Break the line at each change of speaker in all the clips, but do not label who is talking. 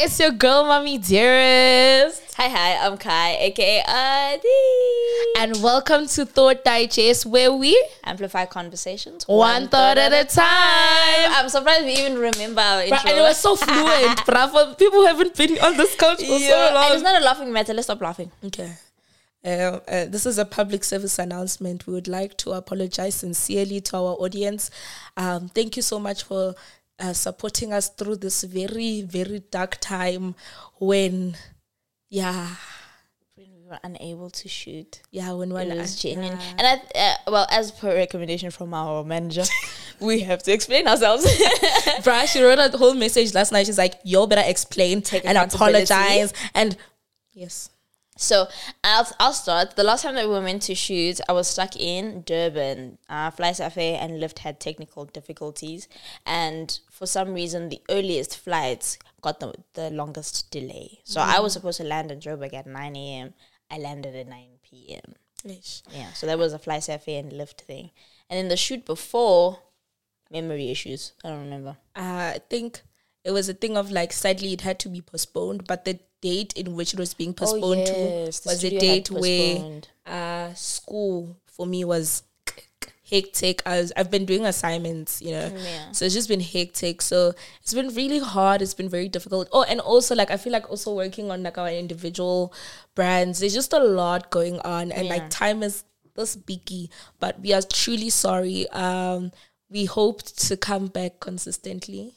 it's your girl, Mommy Dearest.
Hi, I'm Kai, aka Adi.
And welcome to Thought Digest, where we
amplify conversations
one thought at a time.
I'm surprised we even remember our intro.
And it was so fluent, bruh. For people who haven't been on this couch for so long.
And it's not a laughing matter. Let's stop laughing.
Okay. This is a public service announcement. We would like to apologize sincerely to our audience. Thank you so much for supporting us through this very, very dark time when we
were unable to shoot.
When it
was genuine. And as per recommendation from our manager, we have to explain ourselves.
Bruh, she wrote a whole message last night. She's like, "Y'all better explain and apologize." And yes.
So I'll start. The last time that we were meant to shoot, I was stuck in Durban. Fly Safair and Lyft had technical difficulties, and for some reason, the earliest flights got the longest delay. So I was supposed to land in Joburg at 9 a.m. I landed at 9 p.m. Yeah, so that was a Fly Safair and Lyft thing. And then the shoot before, memory issues. I don't remember.
I think it was a thing of like, sadly, it had to be postponed, but the date in which it was being postponed to was a date where school for me was hectic. I've been doing assignments, so it's just been hectic. So it's been really hard. It's been very difficult. Oh, and also like I feel like also working on like our individual brands, there's just a lot going on, and like time is this biggie. But we are truly sorry. We hoped to come back consistently.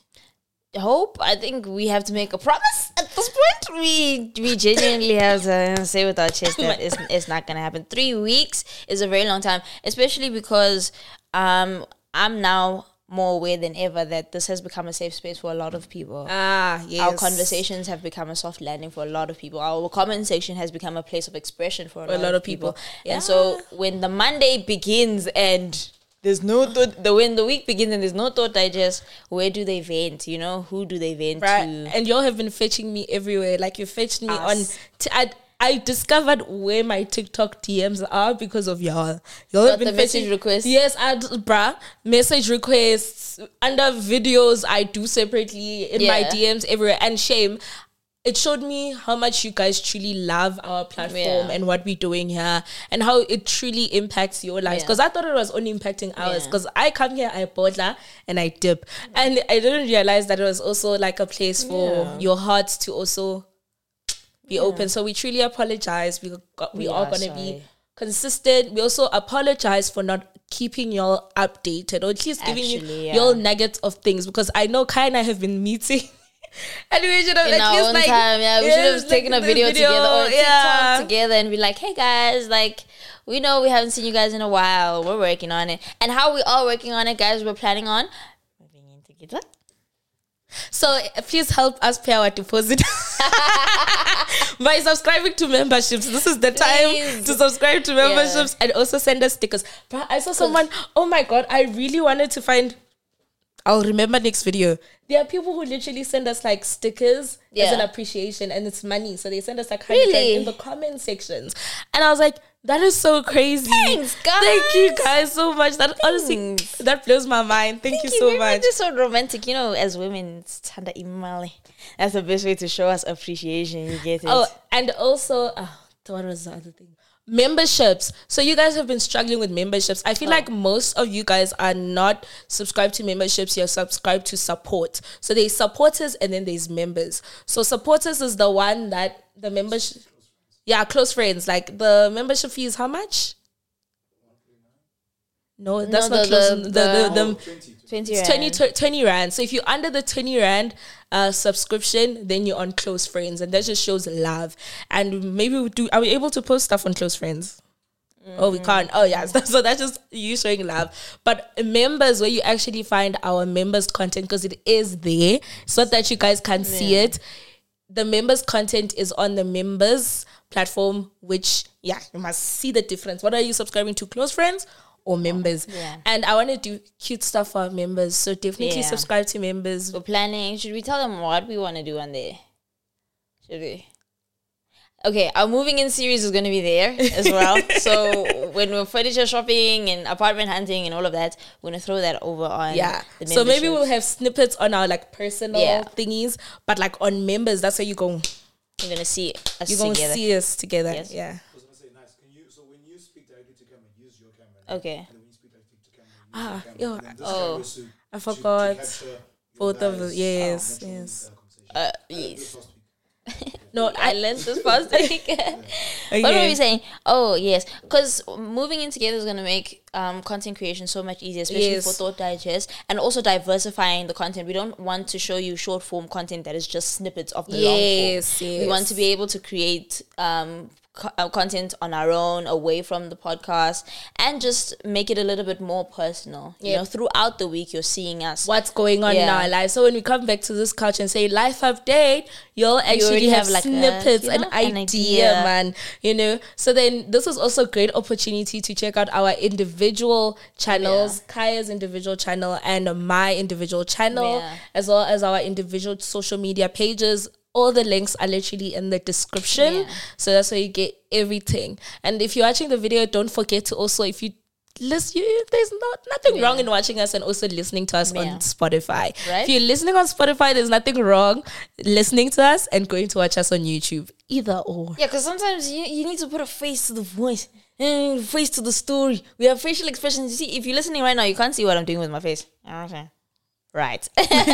I think we have to make a promise at this point. We genuinely have to say with our chest that it's not going to happen. 3 weeks is a very long time, especially because I'm now more aware than ever that this has become a safe space for a lot of people.
Yes.
Our conversations have become a soft landing for a lot of people. Our comment section has become a place of expression for a lot of people.
Yeah.
And so when the Monday begins and there's no thought, when the week begins and there's no Thought Digest, where do they vent? Who do they vent to?
And y'all have been fetching me everywhere. Like you fetched me on. I discovered where my TikTok DMs are because of y'all. Y'all have been
message requests.
Yes, message requests under videos I do separately in my DMs everywhere. And shame. It showed me how much you guys truly love our platform and what we're doing here and how it truly impacts your lives. Because I thought it was only impacting ours. Because I come here, I bother and I dip. And I didn't realize that it was also like a place for your hearts to also be open. So we truly apologize. We are going to be consistent. We also apologize for not keeping y'all updated or at least giving you y'all nuggets of things. Because I know Kai and I have been meeting. And we should have
at least like time, we should have taken a video together or a TikTok together and be like, hey guys, like we know we haven't seen you guys in a while. We're working on it. And how we are working on it, guys, we're planning on moving in together.
So please help us pay our deposit by subscribing to memberships. This is the time to subscribe to memberships and also send us stickers. But I saw someone, oh my God, I really wanted to find, I'll remember next video. There are people who literally send us like stickers as an appreciation and it's money. So they send us like in the comment sections. And I was like, that is so crazy.
Thanks, guys.
Thank you guys so much. That honestly, that blows my mind. Thank you so much.
We're just so romantic. As women, it's tanda imali. That's the best way to show us appreciation. You get it.
Oh, and also, what was the other thing? Memberships. So you guys have been struggling with memberships. I feel like most of you guys are not subscribed to memberships. You're subscribed to support. So there's supporters and then there's members. So supporters is the one that the membership... Yeah, close friends. Like the membership fee is how much? No, that's not close. The 20 rand. So if you're under the 20 rand subscription, then you're on Close Friends, and that just shows love. And maybe are we able to post stuff on Close Friends? Oh, we can't. Oh, yeah. So that's just you showing love. But members, where you actually find our members' content, because it is there. It's not that you guys can't see it. The members' content is on the members platform, which, you must see the difference. What are you subscribing to? Close Friends or members? And I want to do cute stuff for our members. So definitely subscribe to members.
We're planning. Should we tell them what we want to do on there? Should we? Okay, our moving in series is going to be there as well. So when we're furniture shopping and apartment hunting and all of that, we're going to throw that over on the
So maybe we'll have snippets on our like personal
Yeah.
thingies, but like on members, that's where you're going
to see us
to
together.
see us together.
Yes.
Yeah.
I was going to say, nice. So when you speak directly to camera, use your camera.
Okay.
And when you speak directly to camera, use your camera. And then this camera is to-
I forgot.
to capture your
Both of
guys'
us. Yes,
natural,
yes.
conversation.
Yes.
Last week.
No,
I learned this past week.
okay.
What were we saying? Oh, yes. Because moving in together is going to make content creation so much easier, especially
Yes.
for Thought Digest, and also diversifying the content. We don't want to show you short form content that is just snippets of the long form.
Yes,
We want to be able to create content on our own, away from the podcast, and just make it a little bit more personal. You
Yep.
know, throughout the week, you're seeing us.
What's going on
Yeah.
in our life. So when we come back to this couch and say life update, you'll actually
already
have
have like
snippets,
an
an
idea.
idea, man. You know. So then this is also a great opportunity to check out our individual channels, Kaya's individual channel and my individual channel,
Yeah.
as well as our individual social media pages. All the links are literally in the description.
Yeah.
So that's where you get everything. And if you're watching the video, don't forget to also, if you listen, there's nothing wrong in watching us and also listening to us on Spotify.
Right?
If you're listening on Spotify, there's nothing wrong listening to us and going to watch us on YouTube. Either or.
Yeah, because sometimes you need to put a face to the voice and face to the story. We have facial expressions. You see, if you're listening right now, you can't see what I'm doing with my face. Okay. Right.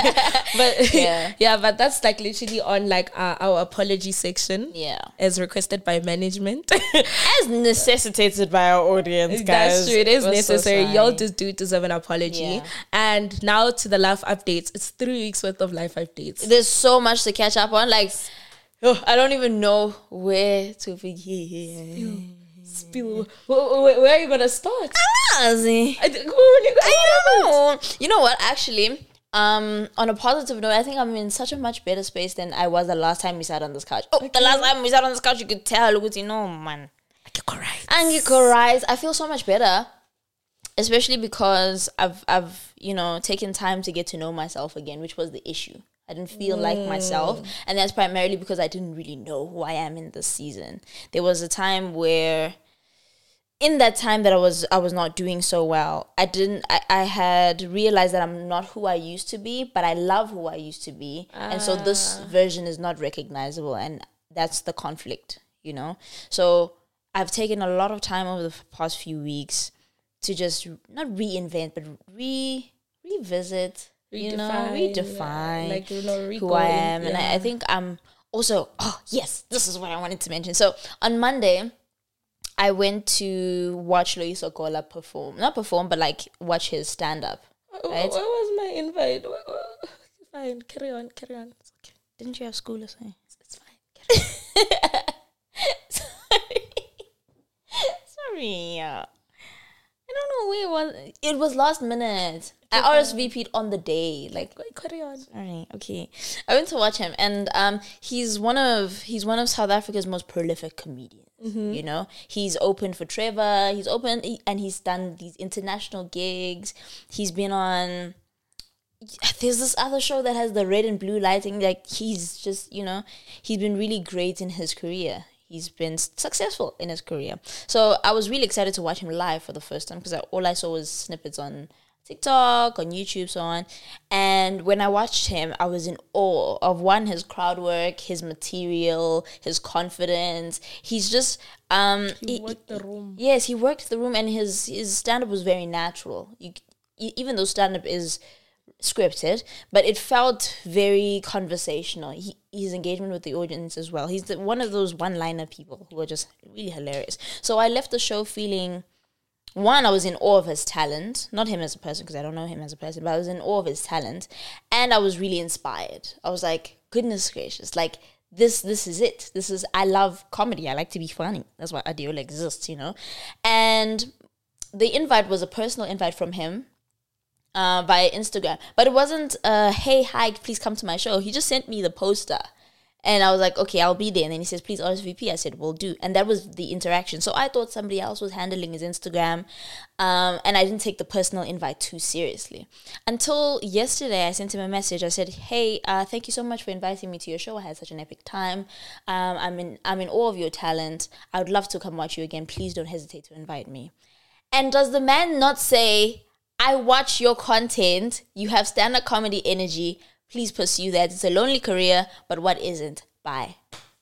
But
Yeah.
but that's like literally on like our apology section.
Yeah.
As requested by management.
As necessitated by our audience, guys.
That's true. It is
We're so
necessary.
sorry.
Y'all just do deserve an apology.
Yeah.
And now to the life updates. It's 3 weeks worth of life updates.
There's so much to catch up on. Like, I don't even know where to begin.
Spill. Where are you gonna start?
I don't know. You know what? Actually, on a positive note, I think I'm in such a much better space than I was the last time we sat on this couch. The last time we sat on this couch, you could tell. Look, you know, man. I feel so much better, especially because I've taken time to get to know myself again, which was the issue. I didn't feel like myself, and that's primarily because I didn't really know who I am in this season. There was a time where, in that time that I was not doing so well, I had realized that I'm not who I used to be, but I love who I used to be, and so this version is not recognizable, and that's the conflict, you know. So I've taken a lot of time over the past few weeks to just not reinvent, but revisit. Redefine
like,
who I am. And I think I'm also, this is what I wanted to mention. So on Monday, I went to watch Loyiso Kola perform. Not perform, but like watch his stand-up. Right?
Where was my invite? Fine, carry on. It's okay.
Didn't you have school or something?
It's fine.
Sorry. I don't know where it was. It was last minute. I RSVP'd on the day. Like,
Carry on.
sorry, okay. I went to watch him, and he's one of South Africa's most prolific comedians. You know, he's opened for Trevor. And he's done these international gigs. He's been on. There's this other show that has the red and blue lighting. Like, he's just, he's been really great in his career. He's been successful in his career. So I was really excited to watch him live for the first time because all I saw was snippets on TikTok, on YouTube, so on. And when I watched him, I was in awe of his crowd work, his material, his confidence. He's just
He worked the room.
Yes, he worked the room, and his stand up was very natural. Even though stand up is scripted, but it felt very conversational. His engagement with the audience as well. He's one of those one-liner people who are just really hilarious. So I left the show feeling, one, I was in awe of his talent, not him as a person because I don't know him as a person, but I was in awe of his talent, and I was really inspired. I was like, goodness gracious, like this is it. I love comedy. I like to be funny. That's why Adiola exists, And the invite was a personal invite from him. Via Instagram, but it wasn't hey, hi, please come to my show. He just sent me the poster, And I was like, okay, I'll be there. And then he says, please RSVP. I said, will do. And that was the interaction. So I thought somebody else was handling his Instagram. And I didn't take the personal invite too seriously. Until yesterday, I sent him a message. I said, hey, thank you so much for inviting me to your show. I had such an epic time. I'm in awe of your talent. I would love to come watch you again. Please don't hesitate to invite me. And does the man not say, I watch your content. You have stand-up comedy energy. Please pursue that. It's a lonely career, but what isn't? Bye.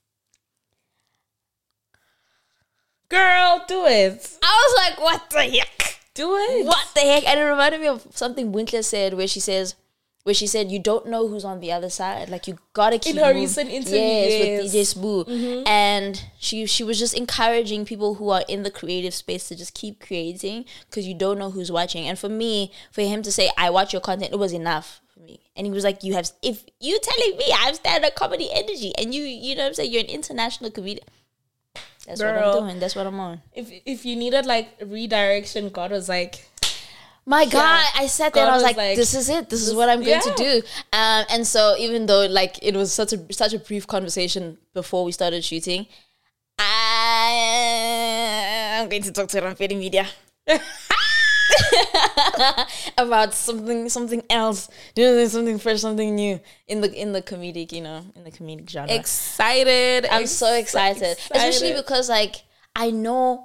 Girl, do it.
I was like, what the heck?
Do it.
What the heck? And it reminded me of something Winkler said where she said, you don't know who's on the other side. Like, you gotta keep
in her recent interview.
Yes, with DJ Spoo. And she was just encouraging people who are in the creative space to just keep creating because you don't know who's watching. And for him to say, I watch your content, it was enough. And he was like, if you telling me I have stand-up comedy energy and you know what I'm saying, you're an international comedian. That's what I'm doing. That's what I'm on.
If you needed like redirection, God was like,
my God, I sat there and I was like, this is it. This is what I'm going to do. And so even though like it was such a brief conversation before we started shooting, I'm going to talk to Ramfedi Media. About something else, something fresh, something new in the comedic, in the comedic genre.
Excited!
I'm so excited, especially because like I know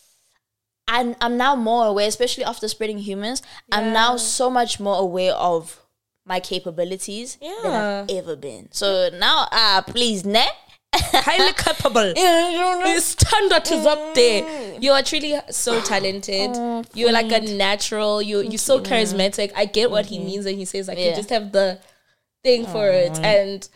I'm now more aware, especially after Spreading Humans. Yeah. I'm now so much more aware of my capabilities than I've ever been. So now, please,
highly capable. Your standard is up there. You are truly so talented. You're like a natural. You're so charismatic. I get what he means when he says like you just have the thing for it. And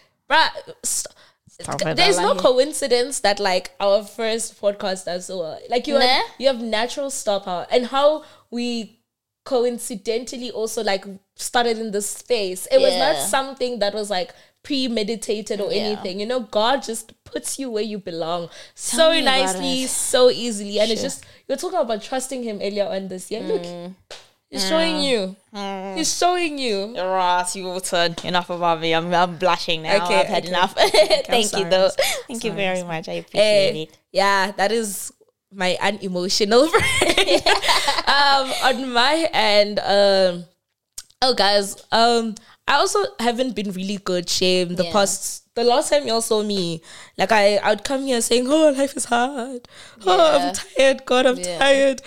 there's no coincidence that like our first podcast does so well. Like you have natural star power, and how we coincidentally also like started in this space. It was not something that was like premeditated or anything. You know, God just puts you where you belong so nicely, so easily. And it's just, you're talking about trusting him earlier on this year. Look, he's showing you. He's showing you.
Ross, you will turn. Enough about me. I'm blushing now. Okay, I've had enough. Thank you though. Thank you very much. I appreciate it.
Yeah, that is my unemotional friend. On my end, guys, I also haven't been really good, Shame. The last time y'all saw me, like I would come here saying, oh, life is hard. Oh, I'm tired. God, I'm tired.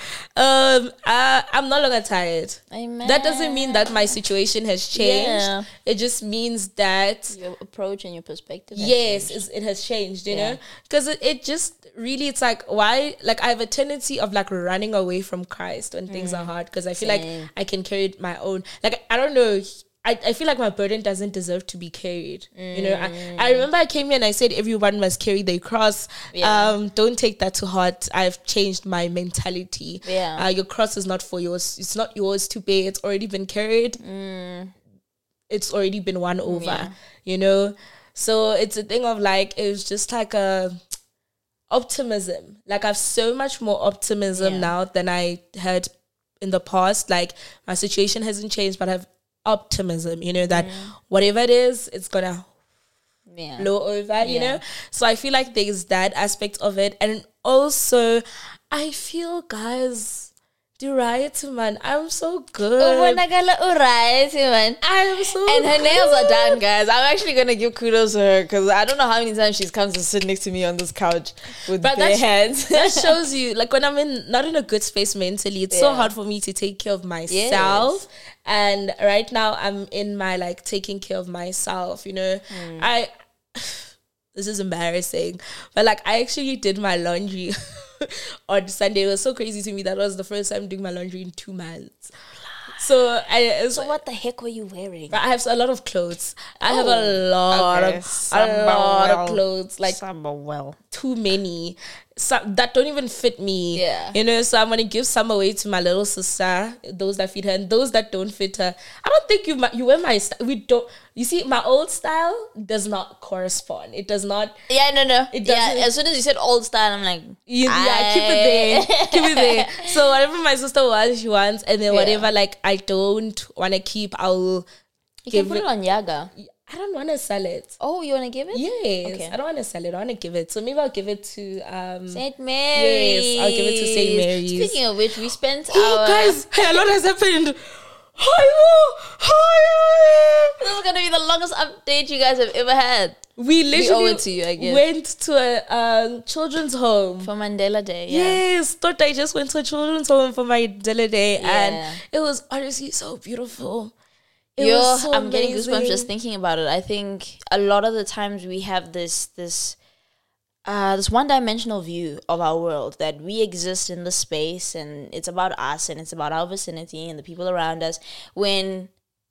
I'm no longer tired. Amen. That doesn't mean that my situation has changed. Yeah. It just means that
your approach and your perspective
it has changed, you know? Because it just really, it's like, why? Like I have a tendency of like running away from Christ when things are hard, because I feel like I can carry my own. Like, I don't know. I feel like my burden doesn't deserve to be carried. You know, I remember I came here and I said everyone must carry their cross. Don't take that to heart. I've changed my mentality. Your cross is not for yours. It's not yours to bear. It's already been carried. It's already been won over. You know, so it's a thing of like, it was just like a optimism. Like I have so much more optimism now than I had in the past. Like my situation hasn't changed, but I've optimism, you know, that whatever it is, it's gonna blow over, you know. So I feel like there's that aspect of it. And also I feel, guys, man, I'm so good. I'm so
and her
good.
nails are done, guys. I'm actually gonna give kudos to her because I don't know how many times she's come to sit next to me on this couch with bare hands.
That shows you, like, when I'm not in a good space mentally, it's so hard for me to take care of myself. And right now I'm in my like taking care of myself, you know. This is embarrassing, but like I actually did my laundry on Sunday. It was so crazy to me. That was the first time doing my laundry in 2 months. So
what the heck were you wearing?
I have a lot of clothes. I have a lot of clothes, like too many. Some that don't even fit me. You know, so I'm gonna give some away to my little sister, those that fit her, and those that don't fit her. I don't think you wear my style. We don't. You see, my old style does not correspond. It does not.
No. It doesn't. As soon as you said old style, I'm like,
keep it there. So whatever my sister wants, she wants, and then whatever like I don't want to keep, I'll
can put it on Yaga.
I don't want to sell it.
Oh, you want to give it?
Yes.
Okay.
I don't want to sell it. I want to give it. So maybe I'll give it to
St. Mary's.
Yes, I'll give it to St. Mary's.
Speaking of which, we spent
Oh, guys, hey, a lot has happened.
This is going to be the longest update you guys have ever had.
We literally
owe it to you, I guess.
went to a children's home.
For Mandela Day, yeah.
Yes, thought I just went to a children's home for my Mandela Day,
Yeah.
and it was honestly so beautiful. It was so
I'm getting
amazing.
goosebumps just thinking about it. I think a lot of the times we have this one-dimensional view of our world, that we exist in the space and it's about us and it's about our vicinity and the people around us, when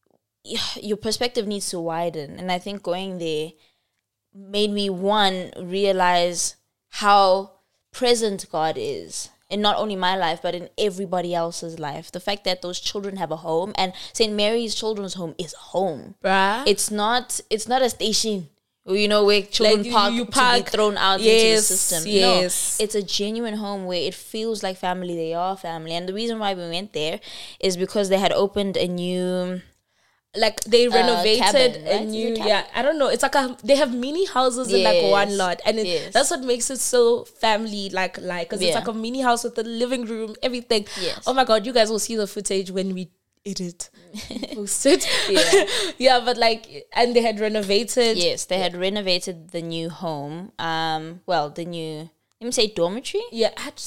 your perspective needs to widen. And I think going there made me, one, realize how present God is in not only my life but in everybody else's life. The fact that those children have a home, and St. Mary's Children's Home is a home.
Bruh.
It's not a station, you know, where children
Like you
to
park.
be thrown out into the
Yes,
system.
yes.
No, it's a genuine home where it feels like family. They are family. And the reason why we went there is because they had opened a new...
Like they renovated
cabin,
a
right? Is
new,
it cabin?
yeah, I don't know. It's like they have mini houses in like
Yes.
one lot, and
Yes.
that's what makes it so family like because it's
Yeah.
like a mini house with a living room, everything.
Yes.
Oh my god, you guys will see the footage when we edit, post it.
Yeah.
Yeah, but like, and they had renovated.
Yes, they had renovated the new home. Well, the new, let me say, dormitory.
Yeah,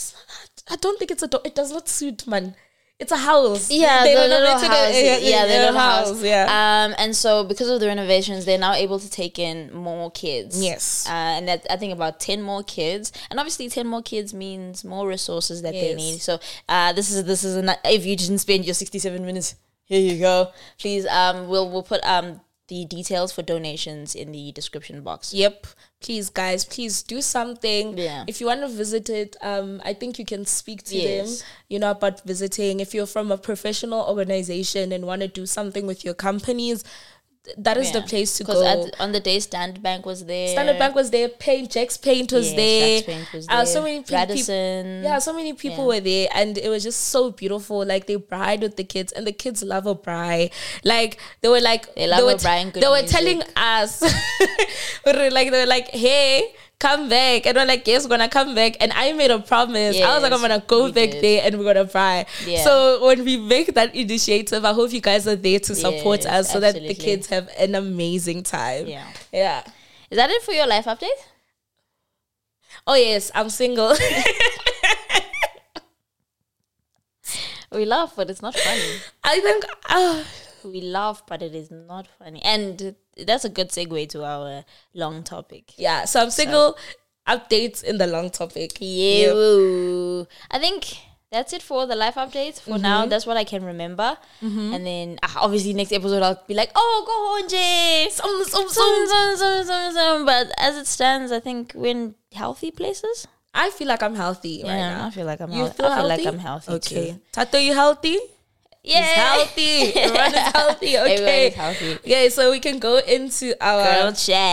I don't think it's it does not suit, man. It's a house.
Yeah,
They
the little
renovated
house.
it.
Yeah, the little house.
Yeah.
And so because of the renovations, they're now able to take in more kids.
Yes.
And that, I think about 10 more kids. And obviously 10 more kids means more resources that they
Yes.
need. So this is if you didn't spend your 67 minutes, here you go. Please, we'll put the details for donations in the description box.
Yep. Please, guys, please do something.
Yeah.
If you want to visit it, I think you can speak to
Yes.
them, you know, about visiting. If you're from a professional organization and want to do something with your companies, that is the place to go.
Because on the day Standard Bank was there.
Standard Bank was there. Jack's Paint was
Yes,
there.
Jack's Paint was there.
So many
Radisson.
Yeah, so many people
Yeah.
were there, and it was just so beautiful. Like they bride with the kids, and the kids love a bride. Like they were like
They love a bride and good
They were
music.
telling us, they were like, "Hey, come back," and we're like, "Yes, we're gonna come back." And I made a promise. I was like,
Yes,
"I'm gonna go
we
back
did.
there, and we're gonna buy."
Yeah.
So when we make that initiative, I hope you guys are there to support
Yes,
us, so that the
absolutely.
kids have an amazing time.
Yeah.
Yeah.
Is that it for your life update?
Oh yes, I'm single.
We laugh, but it's not funny.
I think
We laugh, but it is not funny. And that's a good segue to our long topic.
yeah. So I'm single. Updates in the long topic.
Yeah.
Yep.
I think that's it for the life updates. For now, that's what I can remember. And then obviously next episode I'll be like, oh, go on, Jay. But as it stands, I think we're in healthy places.
I feel like I'm healthy right
Yeah,
now.
I feel like I'm
You
healthy.
feel
I feel
healthy?
like I'm healthy
Okay.
too.
Tato, you healthy?
Yeah.
He's healthy. Everyone is healthy. Okay.
Everyone is healthy.
Yeah, so we can go into
Girl
our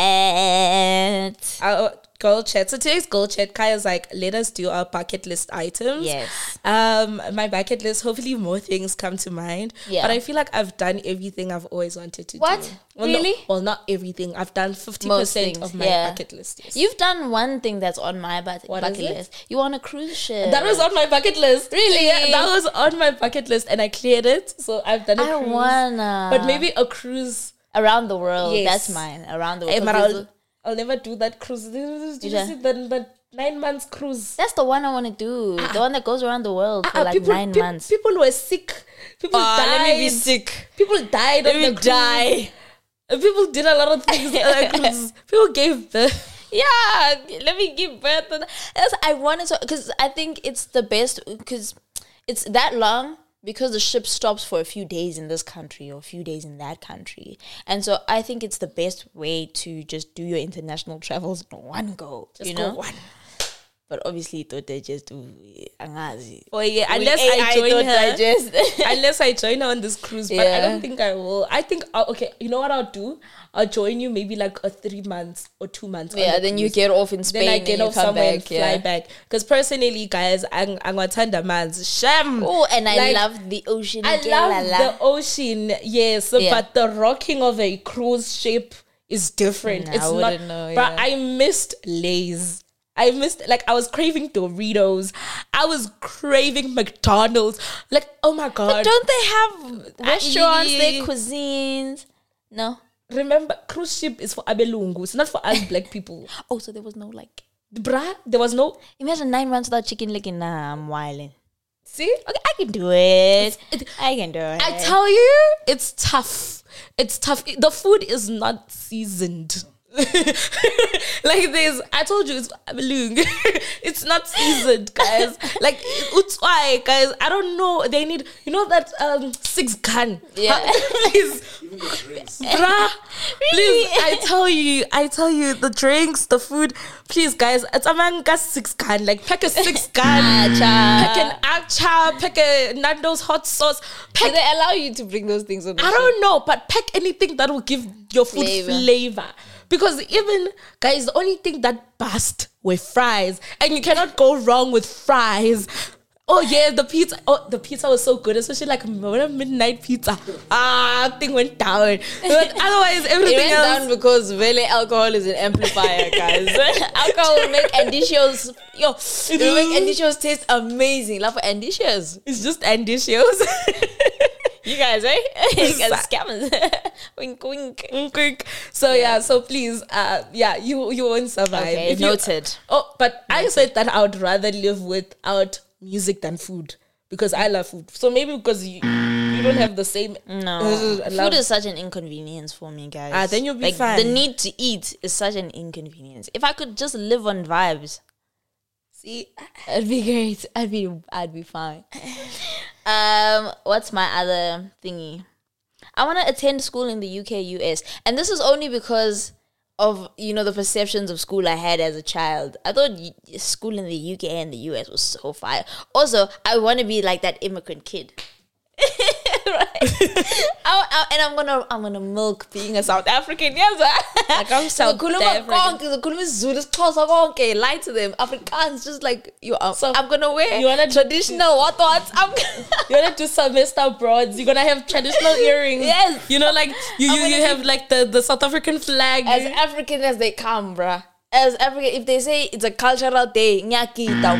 girl chat. So today's girl chat, Kaya's like, let us do our bucket list items.
Yes.
My bucket list, hopefully more things come to mind.
Yeah.
But I feel like I've done everything I've always wanted to
What?
do. Well,
Really?
Well, not everything. I've done 50%
Most things,
of my
yeah.
bucket list. Yes.
You've done one thing that's on my bucket
is it?
list. You on a cruise ship.
That was on my bucket list.
Really?
Yeah, that was on my bucket list and I cleared it. So I've done a
I
cruise.
wanna.
But maybe a cruise.
around the world.
Yes.
That's mine. Around the
Hey,
world.
but
'Cause
I'll never do that cruise. Did you
Yeah.
see the 9 months cruise?
that's the one I want to do. The one that goes around the world for like 9 months.
People were sick. People died.
Let me be sick.
People died on the cruise.
die.
People did a lot of things on the cruise. People gave birth.
Yeah, let me give birth. I wanted to, because I think it's the best, because it's that long, because the ship stops for a few days in this country or a few days in that country. And so I think it's the best way to just do your international travels in one go.
Just
you
go
know?
one.
But obviously, they just do. Angazi.
Oh yeah, unless I join her.
Digest.
Unless I join her on this cruise, but I
Yeah.
don't think I will. I think okay. You know what I'll do? I'll join you maybe like a 3 months or 2 months. on
Yeah,
the
then you
cruise.
get off in Spain.
Then I get
and you
off
come
somewhere
back,
and fly back. Because personally, guys, I'm Watanda man's sham.
Oh, and I
Like,
love the ocean.
I love the ocean, yes,
Yeah.
but the rocking of a cruise ship is different.
Nah,
It's
I
not.
wouldn't know,
But
yeah.
I missed Lay's. I was craving Doritos. I was craving McDonald's. Like, oh my god!
Don't they have restaurants,
yeah.
their cuisines? No.
Remember, cruise ship is for Abelungu. It's not for us black people.
Oh, so there was no like.
Bruh, there was no.
Imagine 9 months without chicken leg. Nah, I'm wilding.
See,
Okay, I can do it. I can do it.
I tell you, it's tough. It's tough. The food is not seasoned. Like there's, I told you, it's Abelung. It's not seasoned, guys. Like it's why, guys. I don't know. They need, you know that 6 gun.
Yeah.
Please,
Even the drinks.
bruh. Please, I tell you, the drinks, the food. Please, guys, it's a manga 6 gun. Like pack a 6 gun. Pack an acha. Pack a Nando's hot sauce.
Do
Pack.
they allow you to bring those things on the
I
ship?
don't know, but pack anything that will give your food flavor. Because even, guys, the only thing that bust were fries. And you cannot go wrong with fries. Oh, yeah, the pizza. Oh, the pizza was so good. Especially like midnight pizza. Thing went down. But otherwise, everything
It went
else.
down because really alcohol is an amplifier, guys. Alcohol will make andicios. It will make andicios taste amazing. Love for andicios.
It's just ambitious.
You guys, eh? You guys are scammers. Wink, wink.
Quick. So yeah, so please, you won't survive.
Okay,
If you-
noted.
but I said that I would rather live without music than food because I love food. So maybe because you don't have the same.
No,
I love-
food is such an inconvenience for me, guys.
then you'll be
like,
fine.
The need to eat is such an inconvenience. If I could just live on vibes,
See,
it'd be great. I'd be fine. What's my other thingy? I want to attend school in the UK, US, and this is only because of the perceptions of school I had as a child. I thought school in the UK and the US was so fire. Also, I want to be like that immigrant kid. Right. And I'm gonna milk being a South African. Yes,
Like I'm South
African. Lie to them. Afrikaans, just like you are.
So,
I'm gonna wear
you wanna-
traditional what? I'm
you wanna do semester broads. You're gonna have traditional earrings.
Yes.
You know, like you
gonna
have like the South African flag.
as African as they come, bruh. As African, if they say it's a cultural day, nyakita,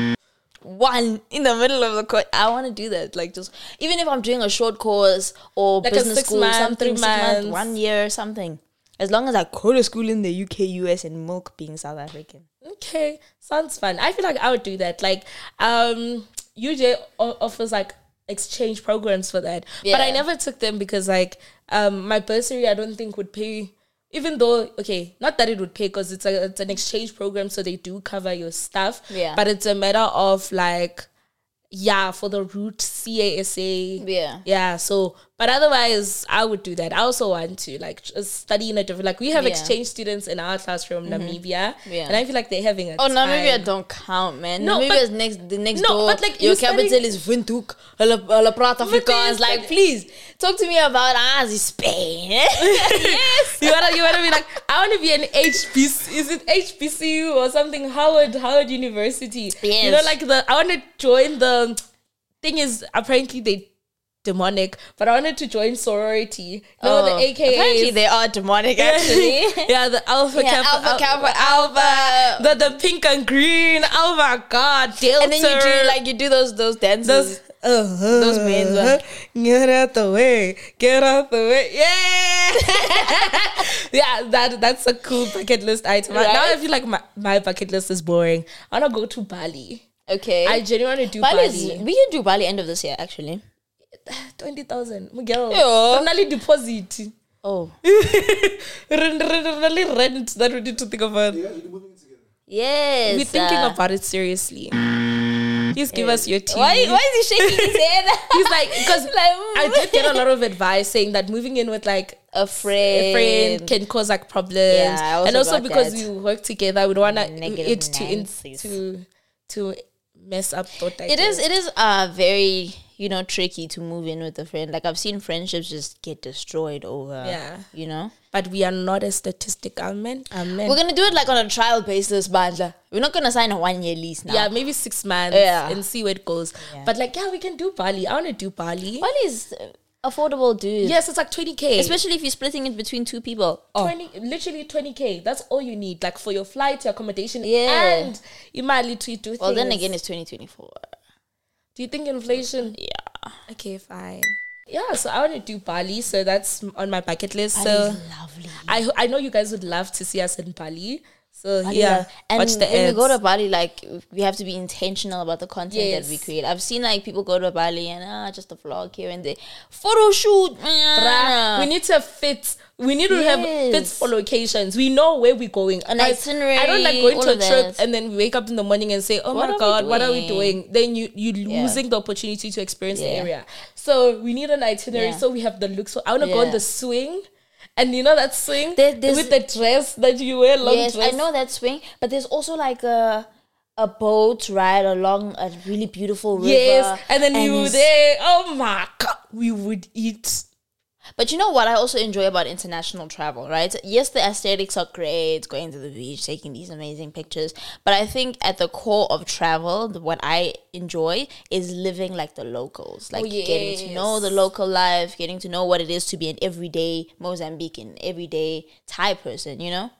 one in the middle of the course. I want to do that. Like, just even if I'm doing a short course or
Like a
business
6
school,
month,
something
3
6 months,
months.
1 year, something. As long as I go to school in the UK, US, and milk being South African.
Okay, sounds fun. I feel like I would do that. Like, UJ offers like exchange programs for that, but I
Yeah.
never took them because like my bursary I don't think would pay. Even though, okay, not that it would pay because it's an exchange program, so they do cover your stuff.
Yeah.
But it's a matter of like, yeah, for the route CASA.
Yeah.
Yeah. So, but otherwise, I would do that. I also want to like just study in a different. Like we have
Yeah.
exchange students in our class from Namibia,
Yeah.
and I feel like they're having a
Oh,
time.
Namibia don't count, man.
No,
Namibia's
but-
the next
No,
door.
but, like,
your
you study-
capital is Windhoek. Hulle praat Afrikaans.
there's-
Like, please talk to me about Spain. Yes.
You wanna be like, I want to be an HBC. Is it HBCU or something? Howard University.
Yes.
You know, like I want to join the thing. Is apparently they demonic, but I wanted to join sorority. No, the AKA.
Apparently they are demonic, actually.
Yeah, the Alpha
Yeah,
Kappa,
Alpha, Alpha.
the pink and green. Oh my God, Delta.
And then you do those dances. Those men.
Get out the way. Get out the way. Yeah. Yeah, that's a cool bucket list item.
Right?
Now I feel like my bucket list is boring. I want to go to Bali.
Okay.
I genuinely want to do
Bali.
Bali.
We can do Bali end of this year, actually.
20,000. Miguel.
Yeah.
Only deposit.
Oh.
Rent that we need to think about.
Yeah, you're moving in together.
Yes.
We're thinking about it seriously. Please give us your tea.
Why is he shaking his head?
He's like, because
Like,
I did get a lot of advice saying that moving in with like
a friend.
can cause like problems.
Yeah, I also
and also
got
because
that.
we work together, we don't want
Negative
it to mess up thought.
It is very, tricky to move in with a friend. Like, I've seen friendships just get destroyed over,
But we are not a statistical man. Amen.
We're going to do it like on a trial basis, Bandla. We're not going to sign a 1 year lease now.
Yeah, maybe 6 months
Yeah.
and see where it goes.
Yeah.
But like, yeah, we can do Bali. I want to do Bali.
Bali is affordable, dude.
Yes, it's like 20K.
Especially if you're splitting it between two people.
20K. That's all you need, like for your flight, your accommodation,
Yeah.
and you might literally do things.
Well, then again, it's 2024.
Do you think inflation?
Yeah.
Okay, fine. Yeah, so I want to do Bali, so that's on my bucket list.
Bali's
So
lovely.
I know you guys would love to see us in Bali. So
Bali,
yeah,
and
watch the
when
ads.
we go to Bali, like we have to be intentional about the content that we
Yes.
create. I've seen like people go to Bali and just a vlog here and there, photo shoot.
Bruh, we need to fit. We need to have
Yes.
fits for locations. We know where we're going.
An
Guys,
itinerary,
I don't like going
all
to a
of
trip
that.
and then we wake up in the morning and say, "Oh
What
my
are we
God, what are we
doing?"
doing?" Then you losing the opportunity to experience the
Yeah.
area. So we need an itinerary.
Yeah.
So we have the look. So I want to go on
Yeah.
the swing, and you know that swing
There's-
with the dress that you wear, long
Yes,
dress.
I know that swing, but there's also like a boat ride along a really beautiful river.
Yes, and then you
it's-
there. Oh my God, we would eat.
But you know what I also enjoy about international travel, right? Yes, the aesthetics are great, going to the beach, taking these amazing pictures. But I think at the core of travel, what I enjoy is living like the locals, like getting to know the
yes.
local life, getting to know what it is to be an everyday Mozambican, everyday Thai person, you know?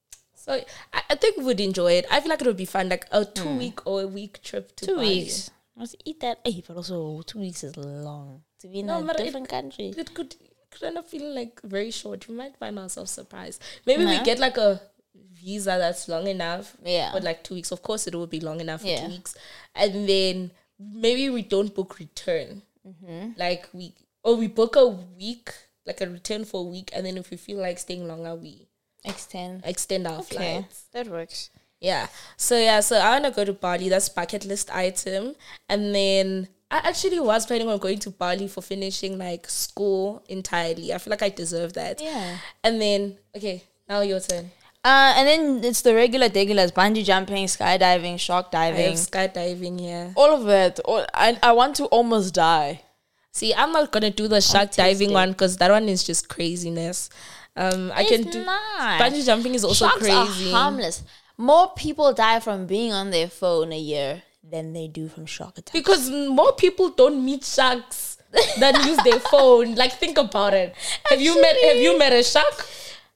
So I think we would enjoy it. I feel like it would be fun, like a 2 week or a week trip to
2
Bali.
weeks. Let's eat that. Hey, but also 2 weeks is long to be in
No,
a
but
different country.
It could end up feeling like very short. We might find ourselves surprised. Maybe we
Nah.
get like a visa that's long enough.
Yeah.
For like 2 weeks. Of course, it will be long enough for
Yeah.
2 weeks. And then maybe we don't book return.
Mm-hmm.
Like we book a week, like a return for a week. And then if we feel like staying longer, we extend our flights.
that works.
Yeah. So I want to go to Bali. That's bucket list item. And then I actually was planning on going to Bali for finishing like school entirely. I feel like I deserve that.
Yeah.
And then, okay, now your turn.
And then it's the regulars, bungee jumping, skydiving, shark
I have
diving.
skydiving here.
All of it. I want to almost die.
See, I'm not going to do the shark diving
it.
one because that one is just craziness. I can do...
not.
Bungee jumping is also
Sharks
crazy.
are harmless. More people die from being on their phone a year than they do from shark attacks.
Because more people don't meet sharks than use their phone. Like, think about it. Have you met a shark?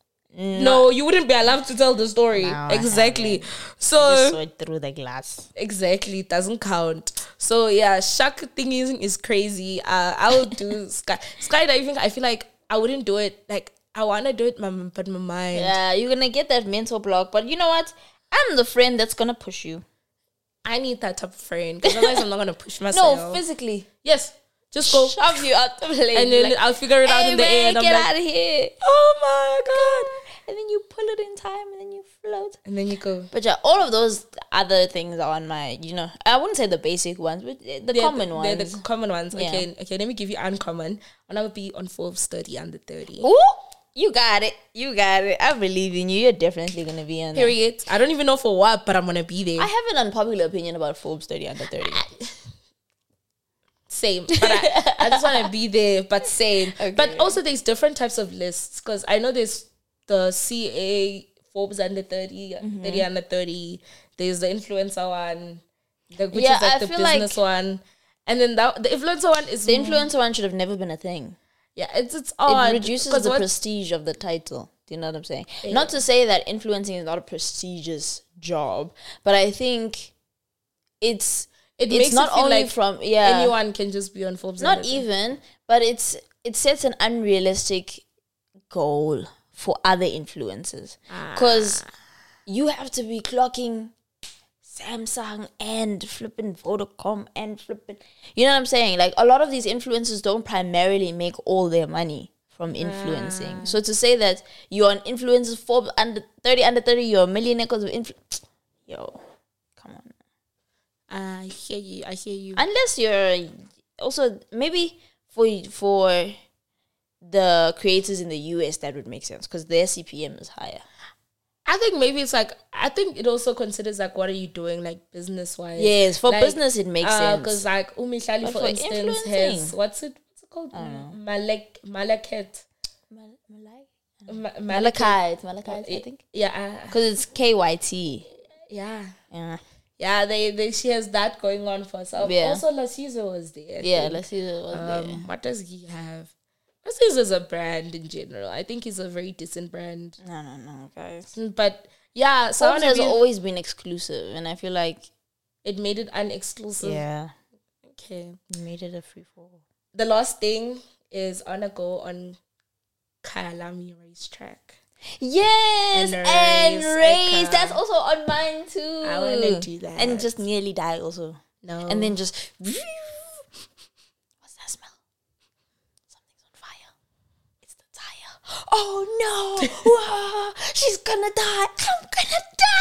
No, you wouldn't be allowed to tell the story.
No, I
Exactly.
Just
So
saw it through the glass.
exactly, it doesn't count. So yeah, shark thingy is crazy. I will do skydiving. I feel like I wouldn't do it. Like I wanna do it, but my mind.
Yeah, you're gonna get that mental block. But you know what? I'm the friend that's gonna push you.
I need that type of friend because otherwise I'm not gonna push myself.
No, physically.
Yes, just go.
Shove you out the plane.
And then
like,
I'll figure it out
hey
in the
man,
air. And I'm
get
like,
out of here.
oh my God.
And then you pull it in time and then you float.
And then you go.
But yeah, all of those other things are on my, I wouldn't say the basic ones, but the common ones.
They're the common ones.
Yeah.
Okay, let me give you uncommon. And I would be on Forbes 30 under 30.
Ooh, you got it. I believe in you. You're definitely going to be on there.
Period. I don't even know for what, but I'm going to be there.
I have an unpopular opinion about Forbes 30 under 30.
Same. But I just want to be there, but same.
Okay.
But also there's different types of lists because I know there's the CA Forbes under 30, 30 under 30. There's the influencer one, which
Yeah,
is like
I
the
feel
business one. And then the influencer one is...
The influencer one should have never been a thing.
Yeah, it's odd.
It reduces
'cause
the
what-
prestige of the title. Do you know what I'm saying? Not to say that influencing is not a prestigious job, but I think it's
makes
not
it feel
only
like
from
anyone can just be on Forbes.
not
under 30.
even, but it sets an unrealistic goal for other influencers because you have to be clocking Samsung and flipping Vodacom and flipping, you know what I'm saying? Like a lot of these influencers don't primarily make all their money from influencing. So to say that you're an influencer for under 30, you're a millionaire because of yo, come on.
I hear you.
Unless you're also maybe for the creators in the US that would make sense because their CPM is higher.
I think maybe it's like, I think it also considers like, what are you doing like business wise?
Yes, for
like,
business it makes sense.
Because like Umihlali,
But
for
for
instance,
influencing-
has what's it called? Malaket.
Malachite, I think.
Yeah,
Because it's KYT.
yeah.
Yeah.
They she has that going on for herself.
Yeah.
Also, Lasizo was there. I
Yeah,
think.
let's see what was there.
What does he have? Mercedes is a brand in general. I think it's a very decent brand.
No, guys.
But yeah, so
Holmes has always been exclusive, and I feel like
it made it unexclusive.
yeah,
Okay.
it made it a free for all.
The last thing is I wanna go on Kyalami racetrack.
Yes,
And
and
race,
race.
okay.
That's also on mine too.
I wanna do that.
and just nearly die also.
No.
And then just what's that smell? Something's on fire. It's the tire. Oh no! Whoa, she's gonna die. I'm gonna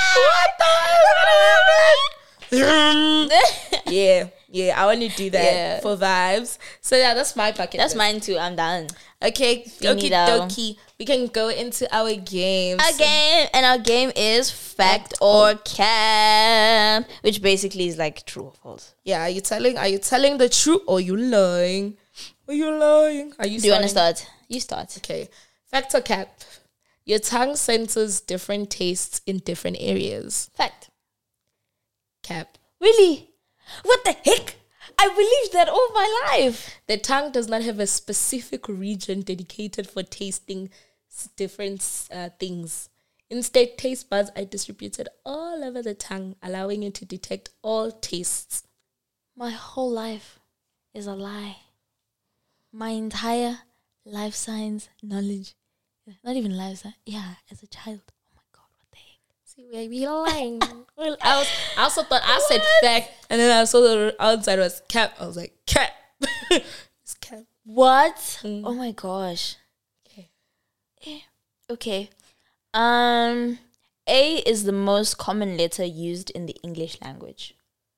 die.
yeah, I want to do that
Yeah.
for vibes. So yeah, that's my bucket.
That's
list.
mine too. I'm done.
Okay, okie
Finito.
dokie. We can go into our games.
Again, and our game is fact or cap, which basically is like true or false.
Yeah, are you telling the truth or you lying? Are you lying? Are you
Do you want to
starting?
start? You start.
Okay. Fact or cap? Your tongue senses different tastes in different areas.
Fact.
Cap.
Really? What the heck? I believed that all my life.
The tongue does not have a specific region dedicated for tasting different things. Instead, taste buds are distributed all over the tongue, allowing you to detect all tastes.
My whole life is a lie. My entire life science knowledge. Not even life science. Yeah, as a child. Oh my God, what the heck?
See, we lying. Well, I also thought I said fact, and then I saw the outside was cap. I was like, cap. It's cap.
What? Oh my gosh.
Okay.
Okay. A is the most common letter used in the English language.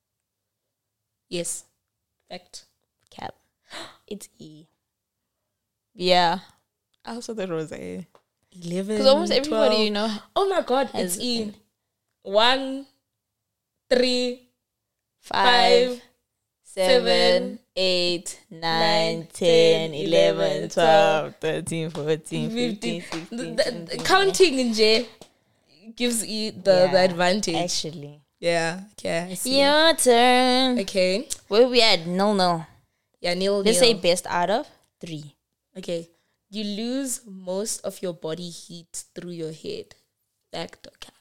Yes. Fact.
Cap. It's E. Yeah. I also thought it was A.
11.
Because almost everybody
12.
you know.
Oh my God,
has
it's E.
an-
1, 3,
5,
5,
7, 8, 9, 10, 11, 12, 13, 14, 15, 16,
The
17.
counting in J gives E the advantage.
Actually.
Yeah. Okay. I see.
Your turn.
Okay.
Where we at? No.
Yeah. Nil.
Let's say best out of 3.
Okay. You lose most of your body heat through your head. Fact or cap?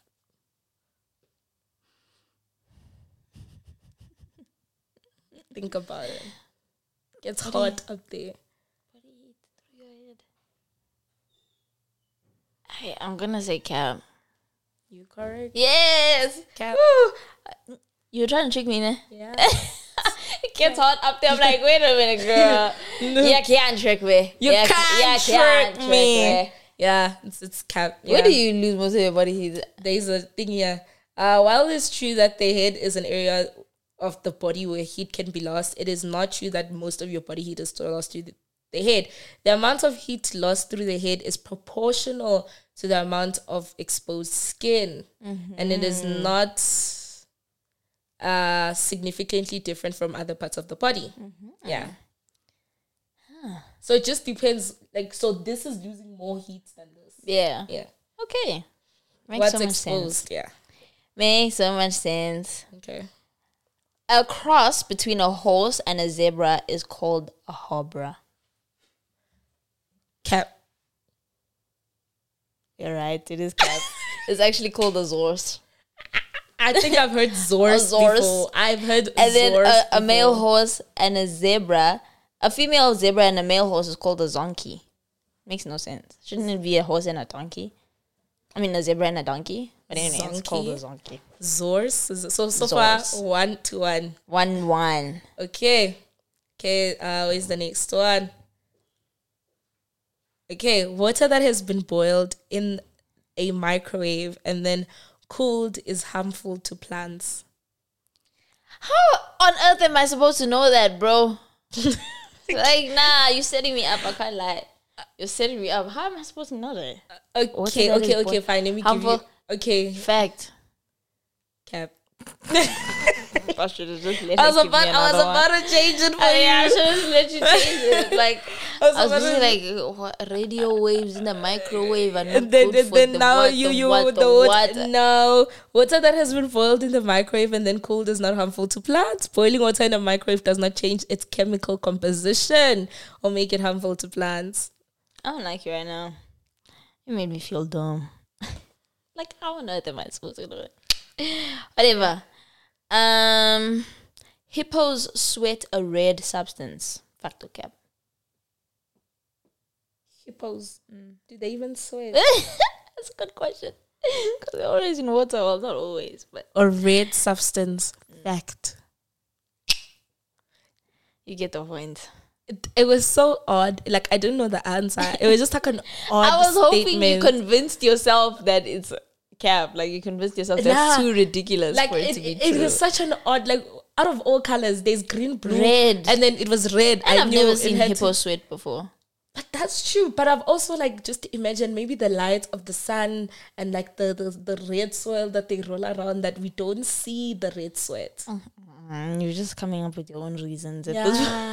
Think about it. It's hot up there.
I'm gonna say cap.
You correct?
Yes.
Cap.
Woo. You're trying to trick me, ne?
Yeah.
It gets hot up there. I'm like, wait a minute, girl. You can't trick me.
You can't trick me. Yeah, it's cap.
Where
Yeah.
do you lose most of your body heat?
There's a thing here. While it's true that the head is an area of the body where heat can be lost, it is not true that most of your body heat is still lost through the head. The amount of heat lost through the head is proportional to the amount of exposed skin. And it is not significantly different from other parts of the body. Yeah. So it just depends. Like, so this is losing more heat than this.
Yeah.
Yeah.
Okay. Makes
What's
so much
exposed?
sense.
Yeah.
Makes so much sense.
Okay.
A cross between a horse and a zebra is called a hobra.
Cap.
You're right. It is cap. It's actually called a zorse.
I think I've heard Zorse
Zorse.
before. I've heard
And then
Zorse
a male
before.
horse and a zebra. A female zebra and a male horse is called a zonky. Makes no sense. Shouldn't it be a horse and a donkey? I mean, a zebra and a donkey. But anyway, it's called a zonky.
Zorse. So far,
Zorse.
1-1.
1-1.
Okay. Where's the next one? Okay, water that has been boiled in a microwave and then cooled is harmful to plants.
How on earth am I supposed to know that, bro? Like, nah, you're setting me up. I can't lie. You're setting me up. How am I supposed to know that?
Okay, fine. Let me give you.
Harmful.
Okay,
Fact.
cap.
I should have just let
I was
her give me
about
another one.
to change it for
Yeah, I
you.
should have let you change it. Like,
I was
I was
about
busy
to-
like, what, radio waves in the microwave are not
And then,
good for
then
the
now
what,
you
the
what.
what.
No, water that has been boiled in the microwave and then cooled is not harmful to plants. Boiling water in a microwave does not change its chemical composition or make it harmful to plants.
I don't like you right now. You made me feel dumb. Like, how on earth am I supposed to do it? Whatever. Hippos sweat a red substance. Fact or cap?
Hippos. Do they even sweat?
That's a good question. Because they're always in water. Well, not always, but
Or red substance. Fact.
you get the point.
It was so odd. Like, I didn't know the answer. It was just like an odd
I was hoping
statement.
you convinced yourself that it's cap. Like, you convinced yourself that's
Nah.
too ridiculous
Like,
for it to be
it
true.
was such an odd, like, out of all colors, there's green, blue,
Red.
and then it was red.
And I've never
it
seen
had
hippo
to-
sweat before.
But that's true. But I've also like just imagined maybe the light of the sun and like the red soil that they roll around that we don't see the red sweat.
You're just coming up with your own reasons.
Yeah,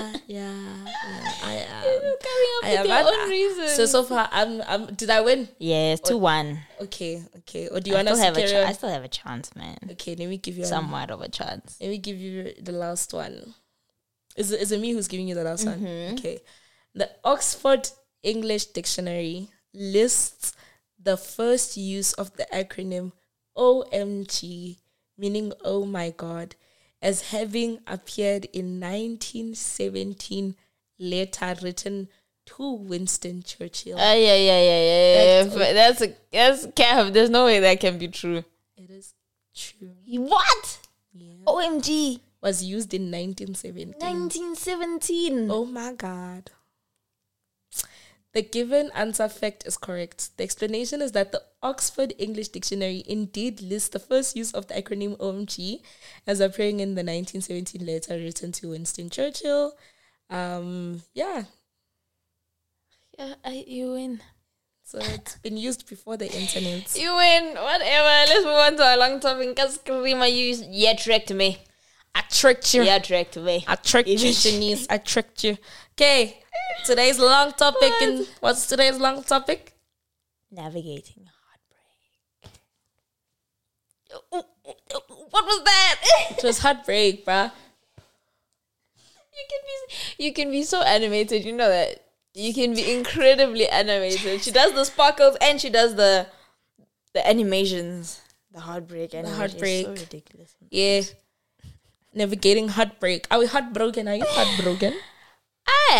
I am.
Coming up
I
with
am.
your own
I-
reasons.
So far, I'm. Did I win?
Yes, 2-1.
Okay. Or do you want us to carry
I
on?
still have a chance, man.
Okay, let me give you
Somewhat of a chance.
Let me give you the last one. Is it me who's giving you the last one? Okay. The Oxford English Dictionary lists the first use of the acronym OMG, meaning oh my God, as having appeared in 1917 letter written to Winston Churchill.
Yeah. But that's cap. There's no way that can be true.
It is true.
What?
Yeah.
OMG.
Was used in 1917.
1917.
Oh my God. The given answer fact is correct. The explanation is that the Oxford English Dictionary indeed lists the first use of the acronym OMG as appearing in the 1917 letter written to Winston Churchill. Yeah.
Yeah, you win.
So it's been used before the internet.
You win. Whatever. Let's move on to our long topic. Because Karima, you tricked me.
I tricked you.
You tricked me.
I tricked you, Shanice. I tricked you. Okay. Today's long topic. And what's today's long topic?
Navigating heartbreak. What was that?
It was heartbreak, bruh.
You can be so animated. You know that. You can be incredibly animated. She does the sparkles and she does the animations. The heartbreak animation.
heartbreak.
So ridiculous.
Yeah. Navigating heartbreak. Are we heartbroken? Are you heartbroken?
I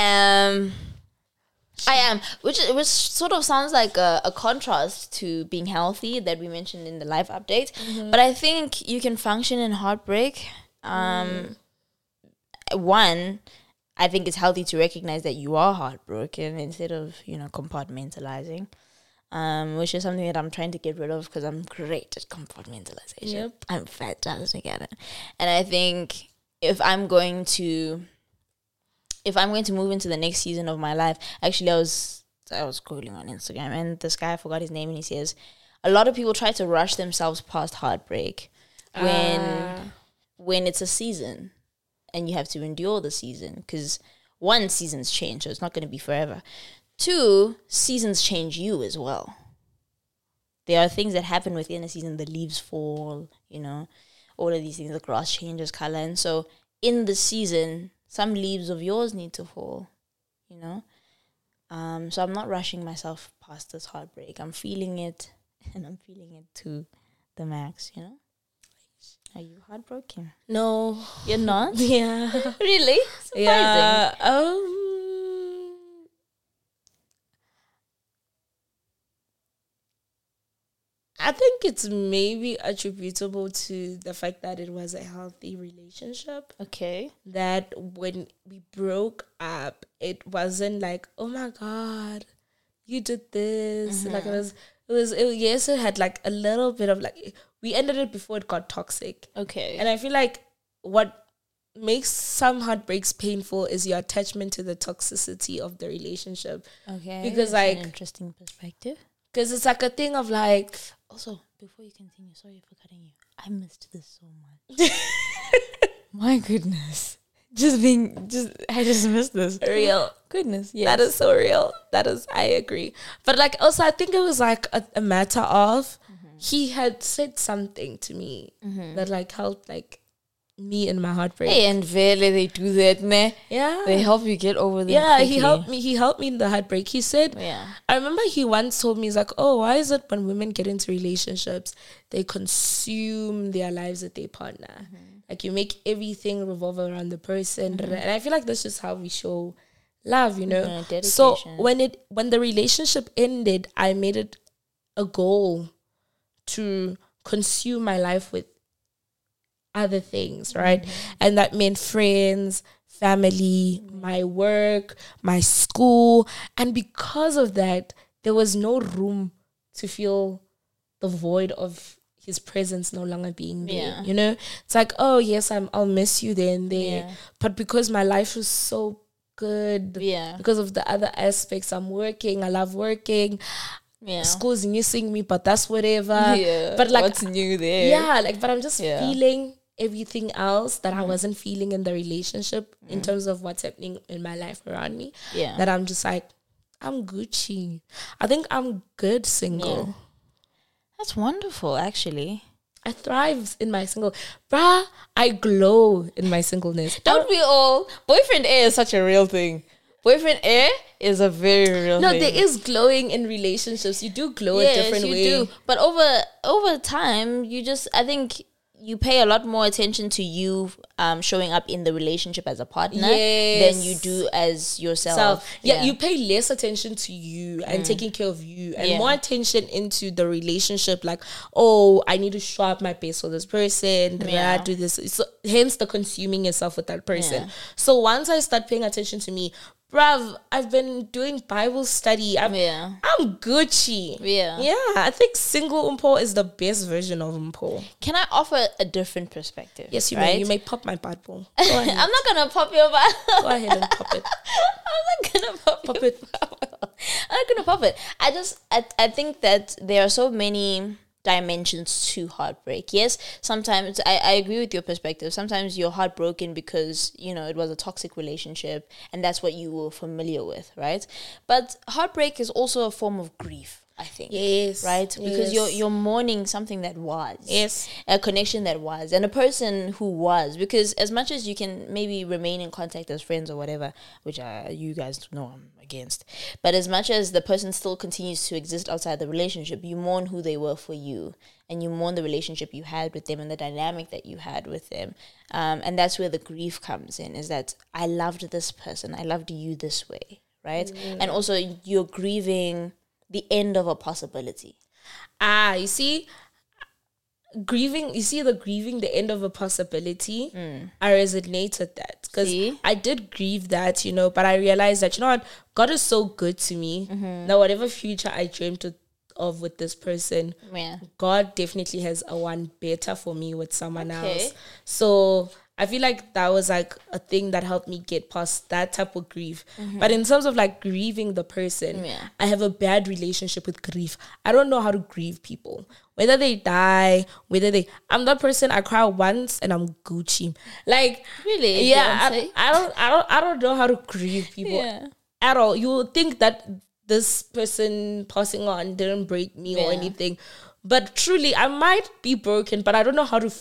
am. Which sort of sounds like a contrast to being healthy that we mentioned in the live update. But I think you can function in heartbreak. One, I think it's healthy to recognize that you are heartbroken instead of, compartmentalizing. Which is something that I'm trying to get rid of because I'm great at compartmentalization.
Yep.
I'm fantastic at it. And I think if I'm going to move into the next season of my life, actually I was scrolling on Instagram and this guy, I forgot his name, and he says a lot of people try to rush themselves past heartbreak when it's a season and you have to endure the season because one, seasons change, so it's not going to be forever. Two, seasons change you as well. There are things that happen within a season. The leaves fall, all of these things. The grass changes color. And so in the season, some leaves of yours need to fall, So I'm not rushing myself past this heartbreak. I'm feeling it, and I'm feeling it to the max, Are you heartbroken?
No.
You're not?
Yeah.
Really? Surprising.
Yeah. I think it's maybe attributable to the fact that it was a healthy relationship.
Okay.
That when we broke up, it wasn't like, oh my God, you did this. Like yes, it had like a little bit of like, we ended it before it got toxic.
Okay.
And I feel like what makes some heartbreaks painful is your attachment to the toxicity of the relationship.
Okay.
Because,
that's
like,
an interesting perspective.
Because it's like a thing of like,
Also, before you continue, sorry for cutting you. I missed this so much. My goodness. I just missed this.
real.
Goodness, yes.
That is so real. That is, I agree. But like, also, I think it was like a matter of he had said something to me that like helped like me in my heartbreak.
Hey, and really they do that, ne?
Yeah.
They help you get over them.
Yeah,
quickly.
he helped me in the heartbreak. He said,
Yeah.
I remember he once told me, he's like, oh, why is it when women get into relationships, they consume their lives with their partner? Like you make everything revolve around the person. And I feel like that's just how we show love, you know? So
dedication.
when the relationship ended, I made it a goal to consume my life with other things, right? And that meant friends, family, my work, my school. And because of that, there was no room to feel the void of his presence no longer being there.
Yeah.
You know? It's like, oh yes, I'll miss you there and there.
Yeah.
But because my life was so good,
Yeah.
because of the other aspects, I'm working, I love working.
Yeah.
School's missing me, but that's whatever.
Yeah.
But like,
what's new there?
yeah, like, but I'm just
Yeah.
feeling everything else that I wasn't feeling in the relationship in terms of what's happening in my life around me.
Yeah.
That I'm just like, I'm Gucci. I think I'm good single.
Yeah. That's wonderful, actually.
I thrive in my single. Bruh, I glow in my singleness.
Don't we all? Boyfriend air is such a real thing. Boyfriend air is a very real
No,
thing.
there is glowing in relationships. You do glow a different way.
do. But over time, I think you pay a lot more attention to you showing up in the relationship as a partner than you do as yourself.
So, you pay less attention to you and taking care of you and more attention into the relationship. Like, oh, I need to show up my best for this person.
Yeah.
Do this. So, hence the consuming yourself with that person.
Yeah.
So once I start paying attention to me, bruv, I've been doing Bible study. I'm Gucci.
Yeah.
Yeah, I think single Umpo is the best version of Umpo.
Can I offer a different perspective?
Yes, you
right?
may. You may pop my Bible. Go ahead.
I'm not gonna pop your Bible.
Go ahead and pop it.
I'm not gonna pop
Pop
your
it.
Bible. I'm not gonna pop it. I think that there are so many dimensions to heartbreak. Yes, sometimes I agree with your perspective. Sometimes you're heartbroken because, it was a toxic relationship and that's what you were familiar with, right? But heartbreak is also a form of grief, I think.
Yes.
Right? Because
Yes.
you're mourning something that was.
Yes.
A connection that was. And a person who was. Because as much as you can maybe remain in contact as friends or whatever, which you guys know I'm against. But as much as the person still continues to exist outside the relationship, you mourn who they were for you. And you mourn the relationship you had with them and the dynamic that you had with them. And that's where the grief comes in, is that I loved this person. I loved you this way. Right? And also you're grieving the end of a possibility.
You see, grieving the end of a possibility. I resonate with that because
See?
I did grieve that, but I realized that, what, God is so good to me. Now, whatever future I dreamt of with this person,
Yeah.
God definitely has a one better for me with someone
Okay.
else. So I feel like that was like a thing that helped me get past that type of grief. But in terms of like grieving the person,
Yeah.
I have a bad relationship with grief. I don't know how to grieve people. Whether they die, I'm that person, I cry once and I'm Gucci. Like,
Really?
yeah,
Beyonce?
I don't know how to grieve people
Yeah.
at all. You would think that this person passing on didn't break me or
Yeah.
anything, but truly I might be broken, but I don't know how to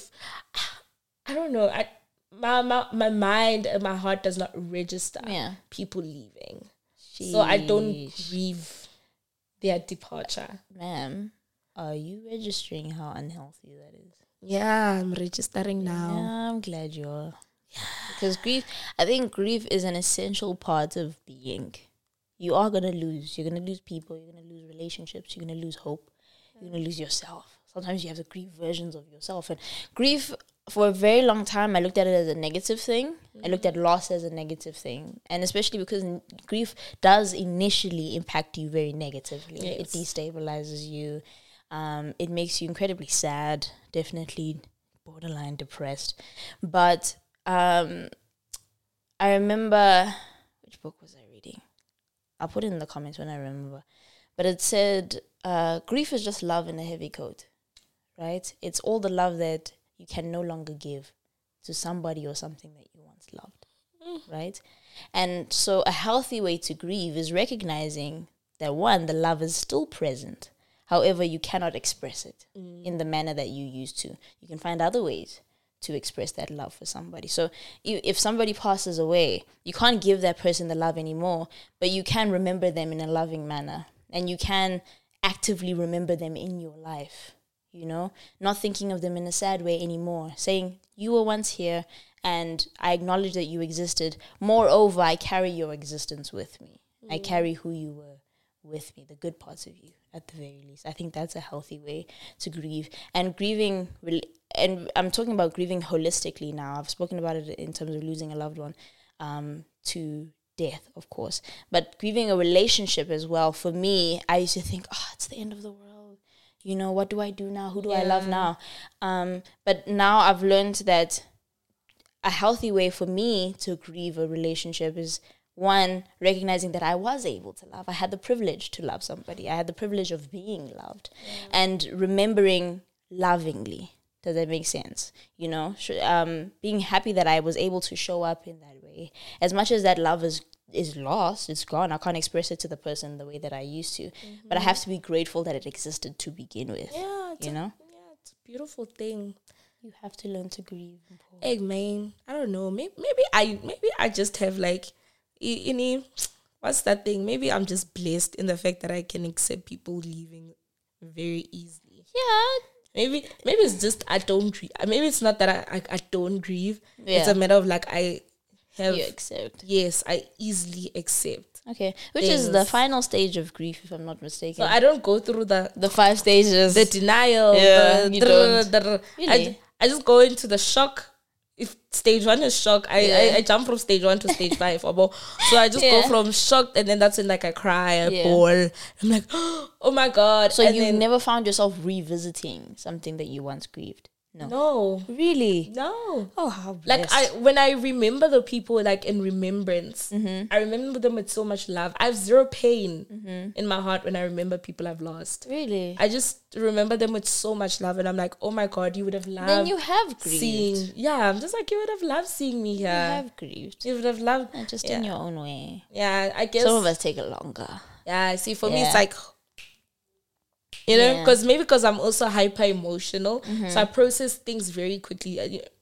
I don't know. My mind and my heart does not register people leaving. So I don't
Sheesh.
grieve their departure.
Ma'am, are you registering how unhealthy that is?
Yeah, I'm registering now.
Yeah, I'm glad you are. Because I think grief is an essential part of being. You are going to lose. You're going to lose people. You're going to lose relationships. You're going to lose hope. You're going to lose yourself. Sometimes you have to grieve versions of yourself. And grief, for a very long time, I looked at it as a negative thing. I looked at loss as a negative thing. And especially because grief does initially impact you very negatively.
Yes.
It destabilizes you. It makes you incredibly sad, definitely borderline depressed. But I remember, which book was I reading? I'll put it in the comments when I remember. But it said, grief is just love in a heavy coat, right? It's all the love that you can no longer give to somebody or something that you once loved, right? And so a healthy way to grieve is recognizing that, one, the love is still present. However, you cannot express it in the manner that you used to. You can find other ways to express that love for somebody. So if somebody passes away, you can't give that person the love anymore, but you can remember them in a loving manner, and you can actively remember them in your life, you know, not thinking of them in a sad way anymore, saying, you were once here and I acknowledge that you existed. Moreover, I carry your existence with me. I carry who you were with me, the good parts of you, at the very least. I think that's a healthy way to grieve. And grieving, and I'm talking about grieving holistically now. I've spoken about it in terms of losing a loved one to death, of course. But grieving a relationship as well, for me, I used to think, it's the end of the world. You know, what do I do now? Who do I love now? But now I've learned that a healthy way for me to grieve a relationship is, one, recognizing that I was able to love. I had the privilege to love somebody. I had the privilege of being loved. And remembering lovingly. Does that make sense? You know, being happy that I was able to show up in that way. As much as that love is lost, it's gone. I can't express it to the person the way that I used to. But I have to be grateful that it existed to begin with. Yeah, you know?
Yeah, it's a beautiful thing.
You have to learn to grieve.
Hey, man, I don't know. Maybe I just have like, what's that thing? Maybe I'm just blessed in the fact that I can accept people leaving very easily.
Yeah.
Maybe it's just I don't grieve. Maybe it's not that I don't grieve. Yeah. It's a matter of like I have.
You accept.
Yes, I easily accept.
Okay, which is the final stage of grief, if I'm not mistaken.
So I don't go through the
5 stages.
The denial.
Yeah, you don't. Really?
I just go into the shock. If stage 1 is shock, I jump from stage 1 to stage 5. So I just go from shock, and then that's when like I cry, I bawl. I'm like, oh my God.
So you never found yourself revisiting something that you once grieved?
No.
Really?
No.
Oh, how blessed.
Like when I remember the people like in remembrance, I remember them with so much love. I have zero pain in my heart when I remember people I've lost.
Really?
I just remember them with so much love, and I'm like, oh my God, you would have loved.
Then you have grieved.
I'm just like, you would have loved seeing me here.
You have grieved.
You would have loved.
Just in your own way.
Yeah, I guess.
Some of us take it longer.
Yeah, see, for me, it's like, you know, because I'm also hyper emotional, so I process things very quickly.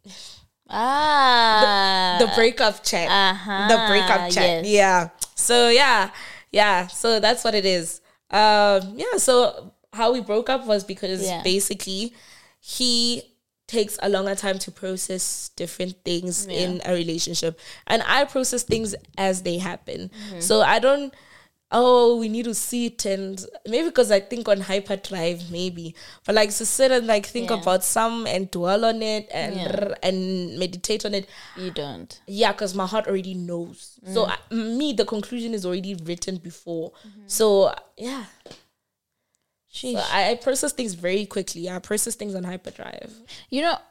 The breakup chat, the breakup chat, So so that's what it is. So how we broke up was because basically he takes a longer time to process different things in a relationship, and I process things as they happen. So I don't. We need to sit, and maybe because I think on hyperdrive, maybe, but like to sit and like think about some and dwell on it and meditate on it. You
don't.
Yeah, because my heart already knows. So the conclusion is already written before. So yeah. So I process things very quickly. I process things on hyperdrive.
You know,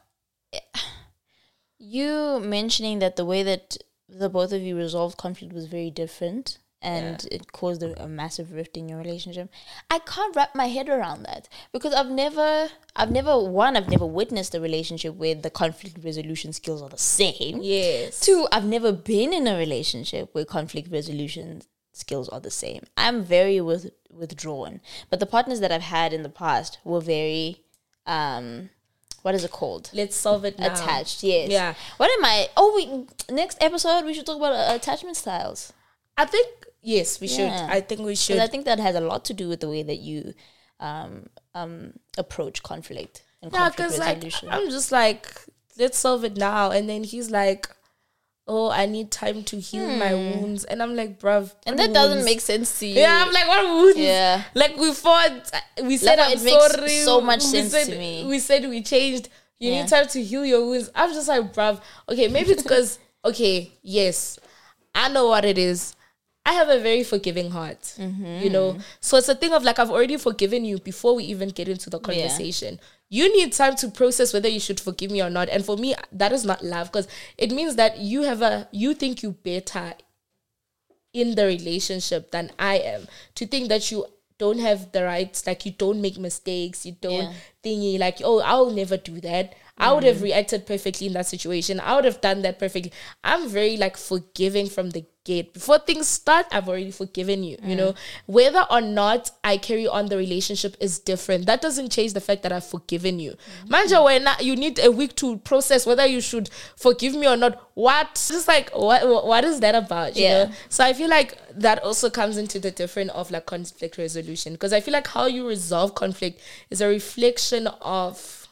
you mentioning that the way that the both of you resolved conflict was very different. And it caused a massive rift in your relationship. I can't wrap my head around that because I've never witnessed a relationship where the conflict resolution skills are the same.
Yes.
2, I've never been in a relationship where conflict resolution skills are the same. I'm very withdrawn. But the partners that I've had in the past were very, what is it called?
Let's solve it now.
Attached, yes.
Yeah.
Next episode we should talk about attachment styles.
I think, yes, we should. I think we should.
I think that has a lot to do with the way that you approach conflict and conflict resolution.
Like, I'm just like, let's solve it now. And then he's like, I need time to heal my wounds. And I'm like, bruv.
And that doesn't make sense to you.
Yeah, I'm like, what wounds?
Yeah.
Like, we fought. We said, I'm sorry.
Makes so much sense to me.
We said we changed. You need time to heal your wounds. I'm just like, bruv. Okay, maybe it's because, yes, I know what it is. I have a very forgiving heart, you know? So it's a thing of like, I've already forgiven you before we even get into the conversation. You need time to process whether you should forgive me or not. And for me, that is not love, because it means that you think you're better in the relationship than I am. To think that you don't have the rights, like you don't make mistakes, you don't thingy, like, I'll never do that. I would have reacted perfectly in that situation. I would have done that perfectly. I'm very like forgiving from the forget. Before things start, I've already forgiven you, you know. Whether or not I carry on the relationship is different. That doesn't change the fact that I've forgiven you. Manja, when you need a week to process whether you should forgive me or not. What? Just like, what is that about, you know? So I feel like that also comes into the difference of like conflict resolution. Because I feel like how you resolve conflict is a reflection of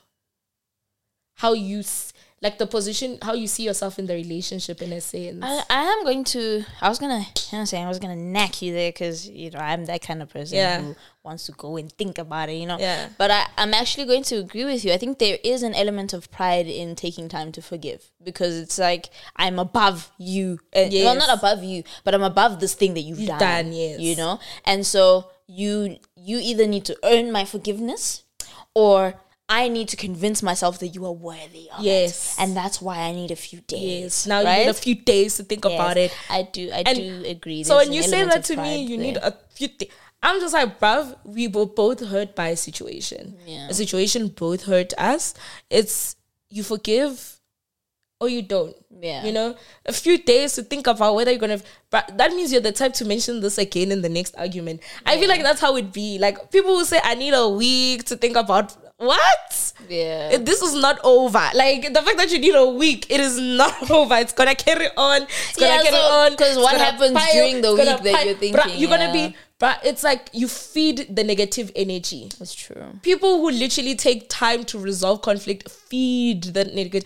how you like the position, how you see yourself in the relationship in a sense.
I was gonna knack you there because, you know, I'm that kind of person who wants to go and think about it, you know.
Yeah.
But I'm actually going to agree with you. I think there is an element of pride in taking time to forgive because it's like, I'm above you. Well, not above you, but I'm above this thing that you've done.
Yes.
You know? And so you either need to earn my forgiveness or I need to convince myself that you are worthy of it. And that's why I need a few days.
Yes. Now you need a few days to think about it.
I do agree.
So when you say that to me, you need a few days. I'm just like, bruv, we were both hurt by a situation. Yeah. A situation both hurt us. It's you forgive or you don't. Yeah. You know? A few days to think about whether you're gonna that means you're the type to mention this again in the next argument. I feel like that's how it be. Like people will say, I need a week to think about what?
Yeah.
This is not over. Like the fact that you need a week, it is not over. It's gonna carry on. It's gonna carry on.
Because what happens during the week that you're thinking?
You're gonna be. But it's like you feed the negative energy.
That's true.
People who literally take time to resolve conflict feed the negative.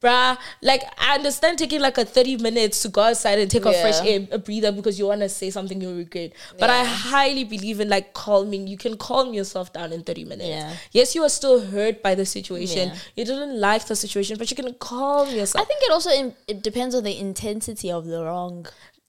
Like I understand taking like a 30 minutes to go outside and take a fresh air, a breather because you want to say something you regret. But I highly believe in like calming. You can calm yourself down in 30 minutes. Yeah. Yes, you are still hurt by the situation. Yeah. You didn't like the situation, but you can calm yourself.
I think it also it depends on the intensity of the wrong.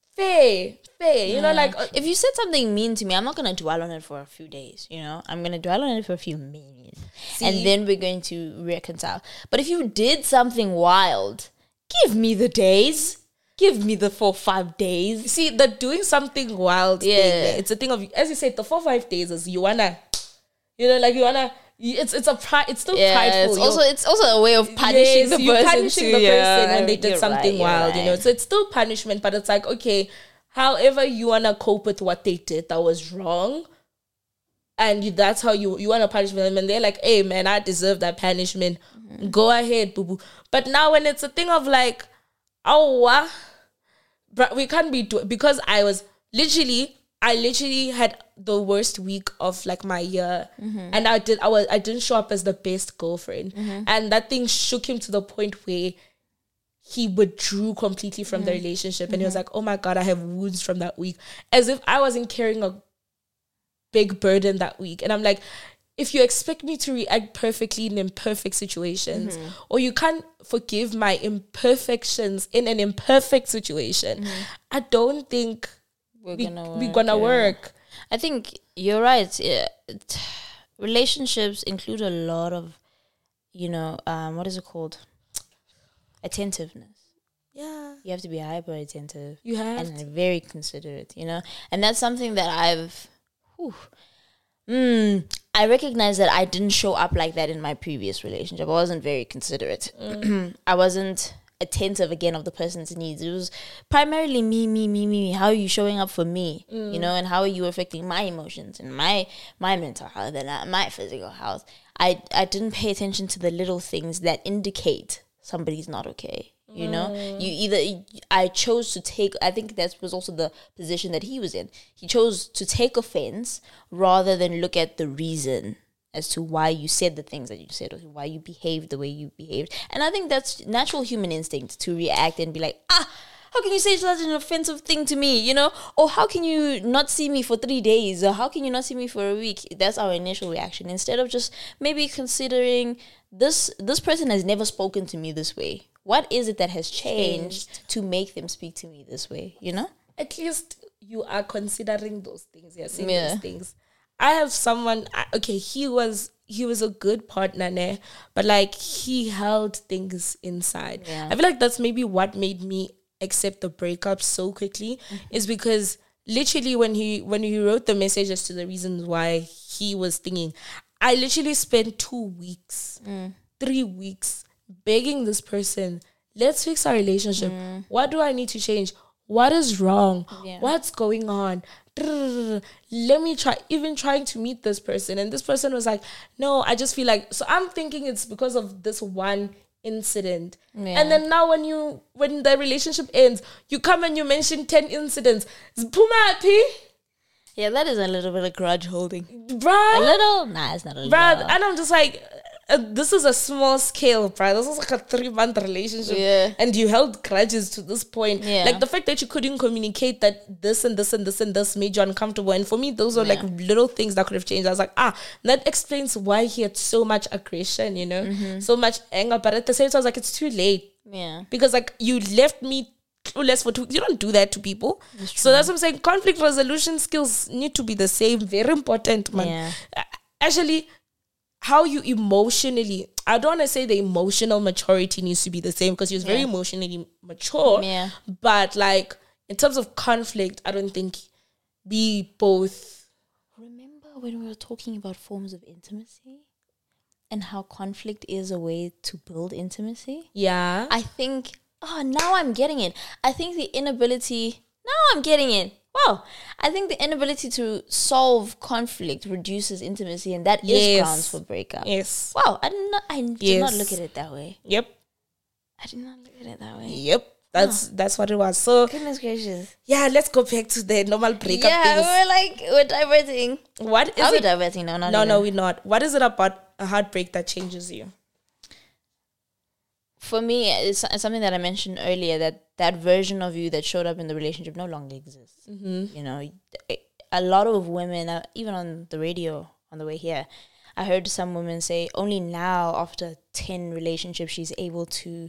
Fair. You know, like
if you said something mean to me, I'm not gonna dwell on it for a few days. You know, I'm gonna dwell on it for a few minutes, and then we're going to reconcile. But if you did something wild, give me the days. Give me the 4-5 days.
See, the doing something wild thing, it's a thing of, as you said, the 4-5 days is you wanna, you know, like you wanna. It's still prideful.
It's also a way of punishing the person.
You're punishing the person when they did something wild, you know. So it's still punishment, but it's like, okay, however you wanna cope with what they did that was wrong, and that's how you wanna punish them, and they're like, hey man, I deserve that punishment. Go ahead, boo boo. But now when it's a thing of like, we can't be because I literally had the worst week of like my year, and I didn't show up as the best girlfriend, and that thing shook him to the point where he withdrew completely from the relationship, and he was like, oh my God, I have wounds from that week, as if I wasn't carrying a big burden that week. And I'm like, if you expect me to react perfectly in imperfect situations, or you can't forgive my imperfections in an imperfect situation, I don't think we're gonna work.
I think you're right. Relationships include a lot of, you know, what is it called? Attentiveness.
Yeah.
You have to be hyper attentive.
You have
and very considerate, you know? And that's something that I recognize that I didn't show up like that in my previous relationship. I wasn't very considerate. I wasn't attentive again of the person's needs. It was primarily me. How are you showing up for me? You know, and how are you affecting my emotions and my mental health and my physical health? I didn't pay attention to the little things that indicate somebody's not okay. You know, I chose to take, I think that was also the position that he was in. He chose to take offense rather than look at the reason as to why you said the things that you said or why you behaved the way you behaved. And I think that's natural human instinct to react and be like, how can you say such an offensive thing to me, you know? Or how can you not see me for 3 days? Or how can you not see me for a week? That's our initial reaction. Instead of just maybe considering this person has never spoken to me this way. What is it that has changed to make them speak to me this way, you know?
At least you are considering those things. You're saying those things. I have someone, okay, he was a good partner, but like he held things inside. Yeah. I feel like that's maybe what made me accept the breakup so quickly, is because literally when he wrote the messages to the reasons why he was thinking, I literally spent 2 weeks, 3 weeks begging this person, let's fix our relationship. What do I need to change? what is wrong?
Yeah.
What's going on? Let me trying to meet this person. And this person was like, no, I just feel like, so I'm thinking it's because of this one incident.
Yeah.
And then now when the relationship ends, you come and you mention 10 incidents. Pumapi,
Yeah, that is a little bit of grudge holding.
bruh.
A little? Nah, it's not a little.
Bruh, and I'm just like, this is a small scale, bruh. This is like a 3-month relationship.
Yeah.
And you held grudges to this point.
Yeah.
Like the fact that you couldn't communicate that this and this and this and this made you uncomfortable. And for me, those were like little things that could have changed. I was like, that explains why he had so much aggression, you know, so much anger. But at the same time, I was like, it's too late.
Yeah.
Because like you left me clueless for 2 weeks. You don't do that to people. So that's what I'm saying. Conflict resolution skills need to be the same. Very important, man.
Yeah.
Actually, how you emotionally, I don't want to say the emotional maturity needs to be the same because he was very emotionally mature.
Yeah.
But like in terms of conflict, I don't think we both.
Remember when we were talking about forms of intimacy and how conflict is a way to build intimacy?
Yeah.
I think, now I'm getting it. I think the inability, now I'm getting it. Wow. I think the inability to solve conflict reduces intimacy, and that is grounds for breakup.
Yes.
Wow. I did not look at it that way.
Yep.
I did not look at it that way.
Yep. That's what it was. So
Goodness gracious.
yeah, let's go back to the normal breakup things.
We're diverting.
What is
Are we
it?
diverting? No, not
No,
even.
no, we're not. What is it about a heartbreak that changes you?
For me, it's something that I mentioned earlier, that version of you that showed up in the relationship no longer exists.
Mm-hmm.
You know, a lot of women, even on the radio on the way here, I heard some women say only now, after 10 relationships, she's able to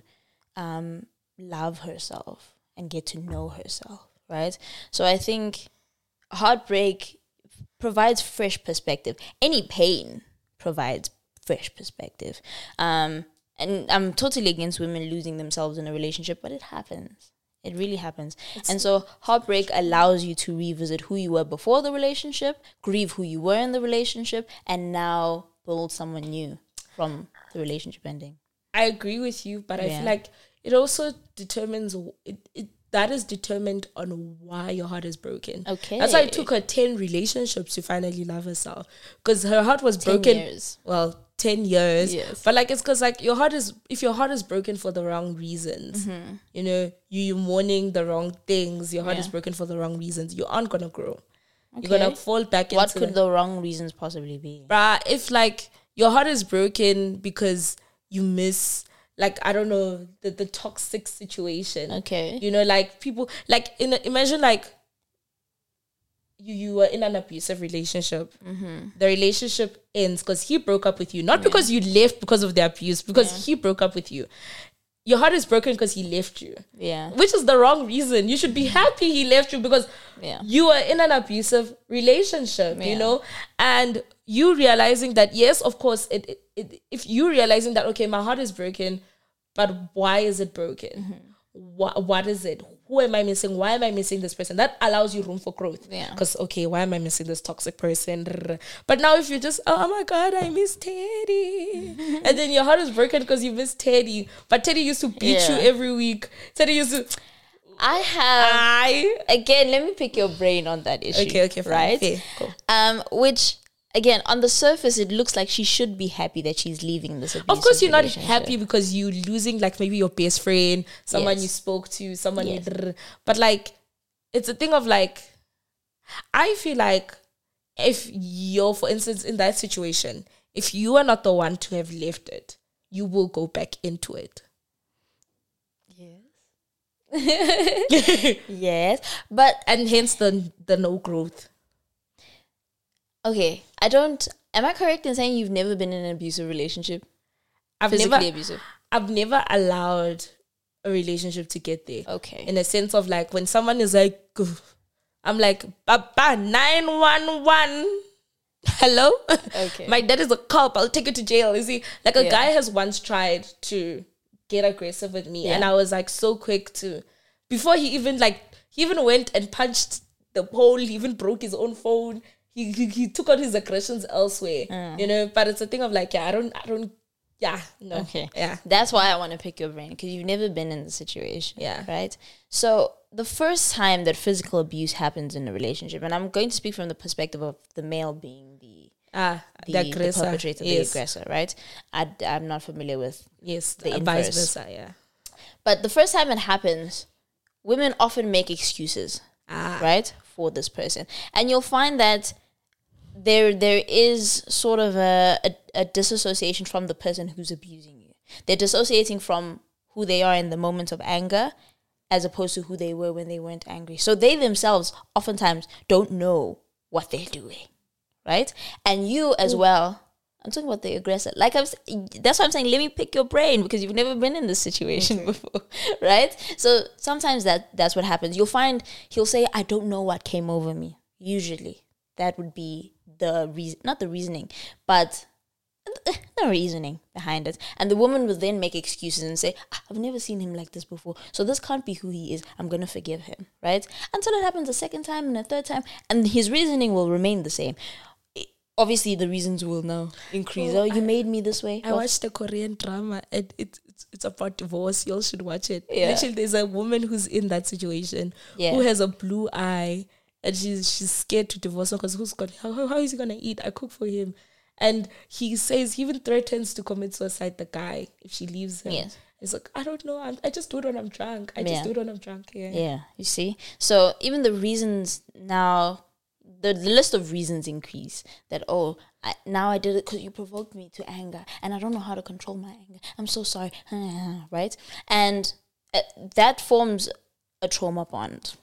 love herself and get to know herself, right? So I think heartbreak provides fresh perspective. Any pain provides fresh perspective. And I'm totally against women losing themselves in a relationship, but it happens. It really happens. And so heartbreak allows you to revisit who you were before the relationship, grieve who you were in the relationship, and now build someone new from the relationship ending.
I agree with you, but I feel like it also determines that is determined on why your heart is broken.
Okay.
That's why it took her 10 relationships to finally love herself. Because her heart was
10
broken.
years.
Well, 10 years.
Yes.
But like, it's because like if your heart is broken for the wrong reasons, you know, you're mourning the wrong things, your heart is broken for the wrong reasons, you aren't going to grow.
Okay.
You're going to fall back into
What could the wrong reasons possibly be?
Bruh, if like your heart is broken because you miss, like, I don't know, the toxic situation.
Okay.
You know, like people, like imagine like you were in an abusive relationship. The relationship ends because he broke up with you. Not because you left because of the abuse, because he broke up with you. Your heart is broken because he left you.
Yeah.
Which is the wrong reason. You should be happy he left you because you were in an abusive relationship, you know? And you realizing that, yes, of course, if you realizing that, okay, my heart is broken, but why is it broken? What is it? Who am I missing? Why am I missing this person? That allows you room for growth.
Yeah.
Because, okay, why am I missing this toxic person? But now if you just, oh my God, I miss Teddy. And then your heart is broken because you miss Teddy. But Teddy used to beat you every week. Teddy used to...
Again, let me pick your brain on that issue.
Okay, fine.
Right?
Okay, cool.
Which... Again, on the surface, it looks like she should be happy that she's leaving this abusive
Of course, you're not
relationship.
happy because you're losing, like, maybe your best friend, someone you spoke to, someone you... But, like, it's a thing of, like... I feel like if you're, for instance, in that situation, if you are not the one to have left it, you will go back into it.
Yes. Yes. But...
And hence the no growth.
Okay, am I correct in saying you've never been in an abusive relationship? Physically abusive?
I've never allowed a relationship to get there.
Okay.
In a sense of like, when someone is like, I'm like, Papa, 911. Hello?
Okay.
My dad is a cop. I'll take you to jail. You see, like a guy has once tried to get aggressive with me. And I was like so quick to, before he even went and punched the pole. He even broke his own phone. He took out his aggressions elsewhere, you know. But it's a thing of like, no.
Okay.
Yeah.
That's why I want to pick your brain, because you've never been in the situation.
Yeah.
Right? So the first time that physical abuse happens in a relationship, and I'm going to speak from the perspective of the male being the
aggressor,
the perpetrator, the aggressor, right? I'm not familiar with
the vice versa, yeah.
But the first time it happens, women often make excuses, right, for this person, and you'll find that there is sort of a disassociation from the person who's abusing you. They're dissociating from who they are in the moment of anger, as opposed to who they were when they weren't angry. So they themselves oftentimes don't know what they're doing, right? And you as well. I'm talking about the aggressor. That's why I'm saying, let me pick your brain, because you've never been in this situation before, right? So sometimes that's what happens. You'll find he'll say, I don't know what came over me. Usually that would be the reason, not the reasoning, but the reasoning behind it. And the woman will then make excuses and say, I've never seen him like this before, so this can't be who he is. I'm going to forgive him, right? Until it happens a second time and a third time, and his reasoning will remain the same. Obviously, the reasons will now increase. Oh, you made me this way.
I watched a Korean drama, and it's about divorce. You all should watch it.
Yeah.
Actually, there's a woman who's in that situation who has a blue eye, and she's scared to divorce her because how is he gonna eat? I cook for him, and he says he even threatens to commit suicide. The guy, if she leaves him.
Yes.
It's like, I don't know. I just do it when I'm drunk. I just do it when I'm drunk.
Yeah. You see, so even the reasons now. The list of reasons increase that, now I did it because you provoked me to anger and I don't know how to control my anger. I'm so sorry. Right? And that forms a trauma bond.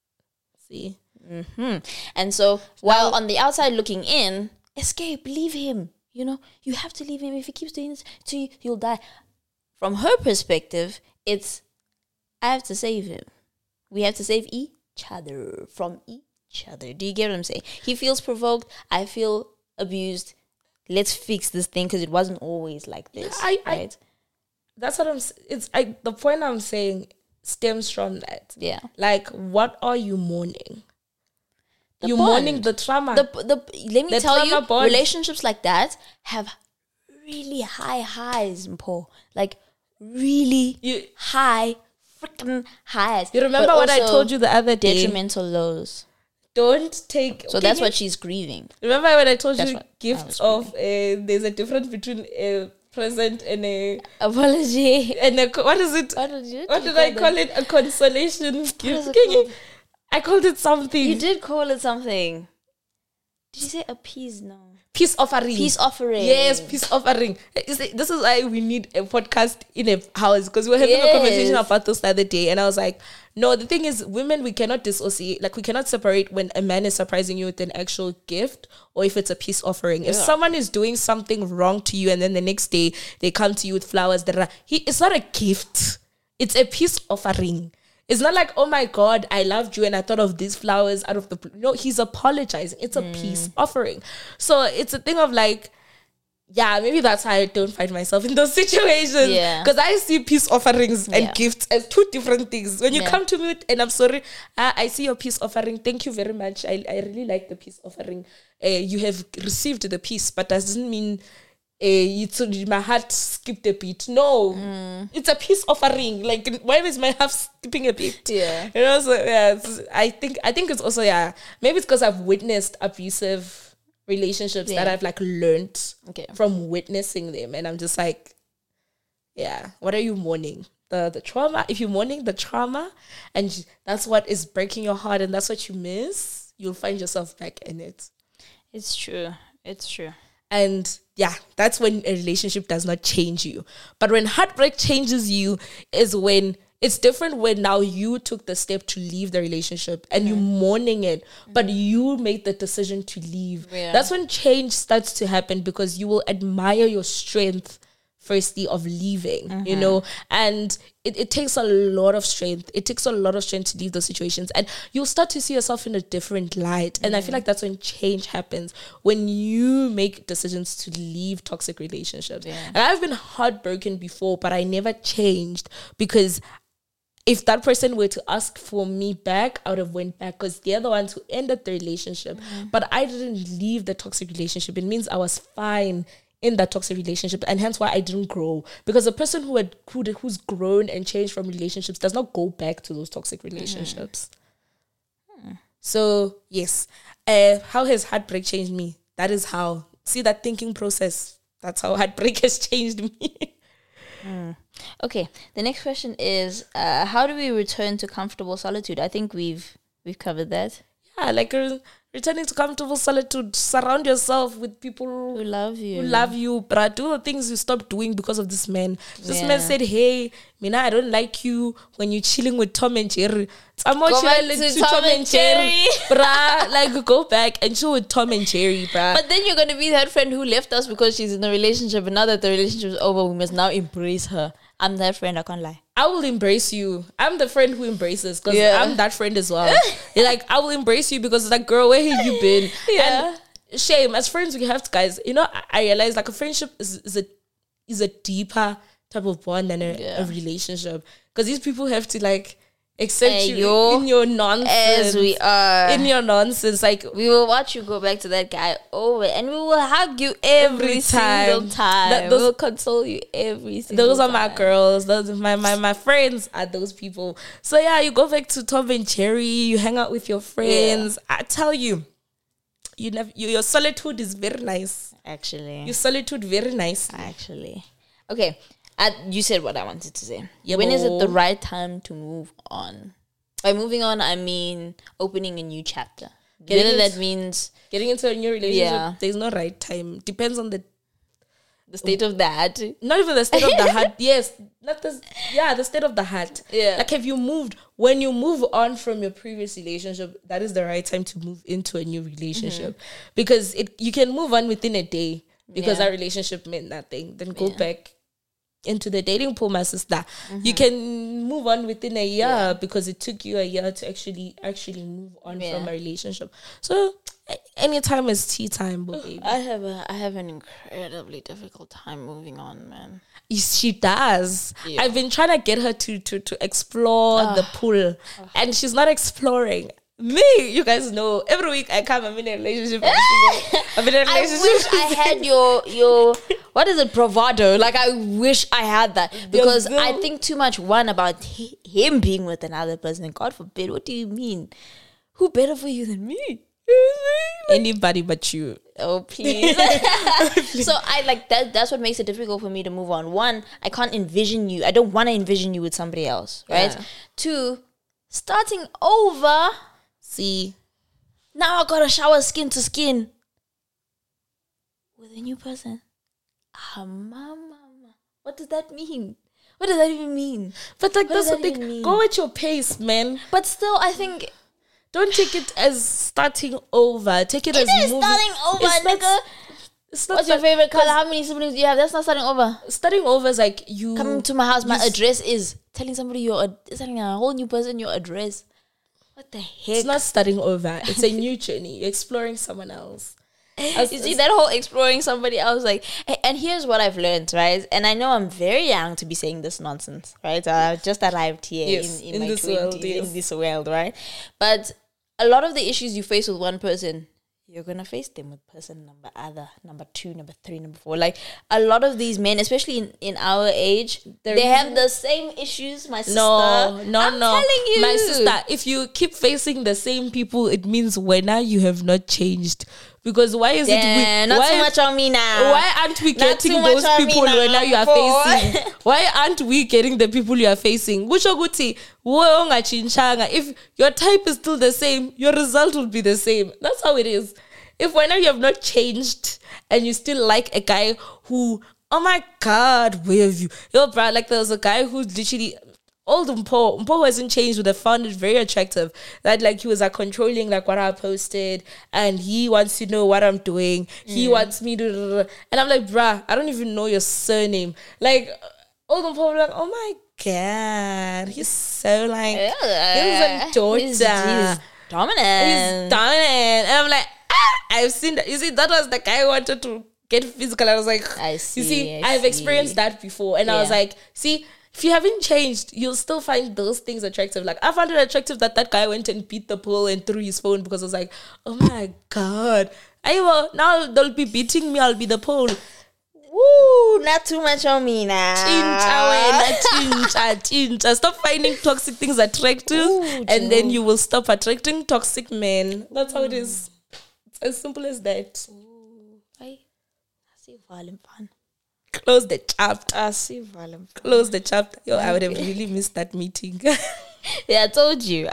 See?
Mm-hmm. And so while on the outside looking in, escape, leave him. You have to leave him. If he keeps doing this to you, you'll die. From her perspective, it's, I have to save him. We have to save each other from each other. Do you get what I'm saying? He feels provoked. I feel abused. Let's fix this thing because it wasn't always like this. Right?
That's what the point I'm saying stems from that.
Yeah.
Like, what are you mourning? You're
bond.
mourning the trauma.
Let me tell you,
bond.
relationships like that have really high highs, Paul. Like really high freaking highs.
You remember what I told you the other day?
Detrimental lows.
Don't take...
So that's what she's grieving.
Remember when I told you gifts of... there's a difference between a present and a...
Apology.
And what is it? What did I call it? A consolation gift. I called it something.
You did call it something. Did you say a peace? No.
Peace offering.
Peace offering.
Yes, peace offering. This is why we need a podcast in a house, because we were having a conversation about this the other day, and I was like, no, the thing is, women, we cannot dissociate. Like, we cannot separate when a man is surprising you with an actual gift or if it's a peace offering. If someone is doing something wrong to you and then the next day they come to you with flowers, it's not a gift. It's a peace offering. It's not like, oh my God, I loved you and I thought of these flowers out of the blue. No, he's apologizing. It's a peace offering. So it's a thing of like, yeah, maybe that's why I don't find myself in those situations.
Yeah.
Because I see peace offerings and gifts as two different things. When you come to me and I'm sorry, I see your peace offering. Thank you very much. I really like the peace offering. You have received the peace, but that doesn't mean my heart skipped a beat. No, it's a peace offering. Like, why is my heart skipping a beat?
Yeah,
so I think it's also maybe it's because I've witnessed abusive relationships that I've like learned from witnessing them, and I'm just like, what are you mourning? The trauma. If you're mourning the trauma, and that's what is breaking your heart, and that's what you miss, you'll find yourself back in it.
It's true.
And that's when a relationship does not change you. But when heartbreak changes you is when it's different, when now you took the step to leave the relationship and you're mourning it, but you made the decision to leave. Yeah. That's when change starts to happen, because you will admire your strength firstly of leaving, and it takes a lot of strength. It takes a lot of strength to leave those situations, and you'll start to see yourself in a different light. And I feel like that's when change happens, when you make decisions to leave toxic relationships. And I've been heartbroken before, but I never changed, because if that person were to ask for me back, I would have went back, because they're the ones who ended the relationship. But I didn't leave the toxic relationship. It means I was fine in that toxic relationship, and hence why I didn't grow. Because a person who's grown and changed from relationships does not go back to those toxic relationships. So yes, how has heartbreak changed me? That is how. See that thinking process. That's how heartbreak has changed me.
Okay, the next question is, how do we return to comfortable solitude? I think we've covered that.
Yeah, like returning to comfortable solitude. Surround yourself with people
Who love you.
Bruh. Do the things you stopped doing because of this man. This man said, hey, Mina, I don't like you when you're chilling with Tom and Jerry.
Go back to Tom and Jerry.
Bruh. Like, go back and chill with Tom and Jerry, bruh.
But then you're going to be that friend who left us because she's in a relationship, and now that the relationship is over, we must now embrace her. I'm that friend, I can't lie.
I will embrace you. I'm the friend who embraces, because I'm that friend as well. Like, I will embrace you because it's like, girl, where have you been?
Yeah.
And shame, as friends, we have to, guys, you know, I realize like a friendship is a deeper type of bond than a relationship. Because these people have to like accept you in your nonsense.
As we are.
In your nonsense. Like,
we will watch you go back to that guy over, and we will hug you every single time. We will console you every single time.
Those are my girls. Those are my friends are those people. So yeah, you go back to Tom and Jerry, you hang out with your friends. I tell you, your solitude is very nice.
Actually.
Your solitude very nice.
Actually. Okay. You said what I wanted to say.
Yeah,
when is it the right time to move on? By moving on, I mean opening a new chapter. Whether that means
getting into a new relationship, there's no right time. Depends on the
state of the heart.
Not even the state of the heart. Yes, the state of the heart.
Yeah.
Like, when you move on from your previous relationship, that is the right time to move into a new relationship. Because you can move on within a day because that relationship meant nothing. Then go back into the dating pool, my sister. You can move on within a year because it took you a year to actually move on from a relationship. So anytime is tea time, baby.
I have an incredibly difficult time moving on, man.
She does. I've been trying to get her to explore the pool, and she's not exploring. Me, you guys know, every week I come, I'm in a relationship. I'm in a relationship.
I wish I had your what is it, bravado? Like, I wish I had that, because I think too much about him being with another person. God forbid. What do you mean? Who better for you than me?
Anybody but you.
Oh, please. So I like that. That's what makes it difficult for me to move on. One, I can't envision you. I don't want to envision you with somebody else, right? Yeah. Two, starting over.
See,
now I gotta shower skin to skin with a new person. Mama. What does that mean? What does that even mean?
But like, that's the thing. Go at your pace, man.
But still, I think,
don't take it as starting over. Take it as moving.
Starting over, nigga. What's your favorite color? How many siblings do you have? That's not starting over.
Starting over is like you
coming to my house. My address is telling somebody telling a whole new person your address. What the heck?
It's not starting over. It's a new journey. You're exploring someone else.
You see that whole exploring somebody else, like, hey, and here's what I've learned, right? And I know I'm very young to be saying this nonsense, right? I just arrived here in my 20s, in this world, right? But a lot of the issues you face with one person, you're going to face them with person number 2, number 3, number 4. Like, a lot of these men, especially in our age, they have the same issues, my sister.
No.
I'm telling you.
My sister, if you keep facing the same people, it means now you have not changed. Because why is it...
Not too much on me now.
Why aren't we getting those people now you are facing? Why aren't we getting the people you are facing? If your type is still the same, your result will be the same. That's how it is. If now you have not changed and you still like a guy who... Oh my God, where have you... Yo, bro, like there was a guy who's literally... Old Mpo hasn't changed, but I found it very attractive that like he was like controlling like what I posted, and he wants to know what I'm doing. He wants me to, and I'm like, bruh, I don't even know your surname. Like, Old Mpo was like, oh my God, he's so like, he's a daughter. He's
dominant.
And I'm like, I've seen that. You see, that was the guy who wanted to get physical. I was like, I see. I've experienced that before, and I was like, see. If you haven't changed, you'll still find those things attractive. Like, I found it attractive that guy went and beat the pool and threw his phone because I was like, oh my God. Now they'll be beating me, I'll be the pole.
Woo, not too much on me now.
Chincha. Stop finding toxic things attractive, and then you will stop attracting toxic men. That's how it is. It's as simple as that.
I see violent fun.
Close the chapter.
I see violent fun.
Close the chapter. Yo, I would have really missed that meeting.
Yeah, I told you.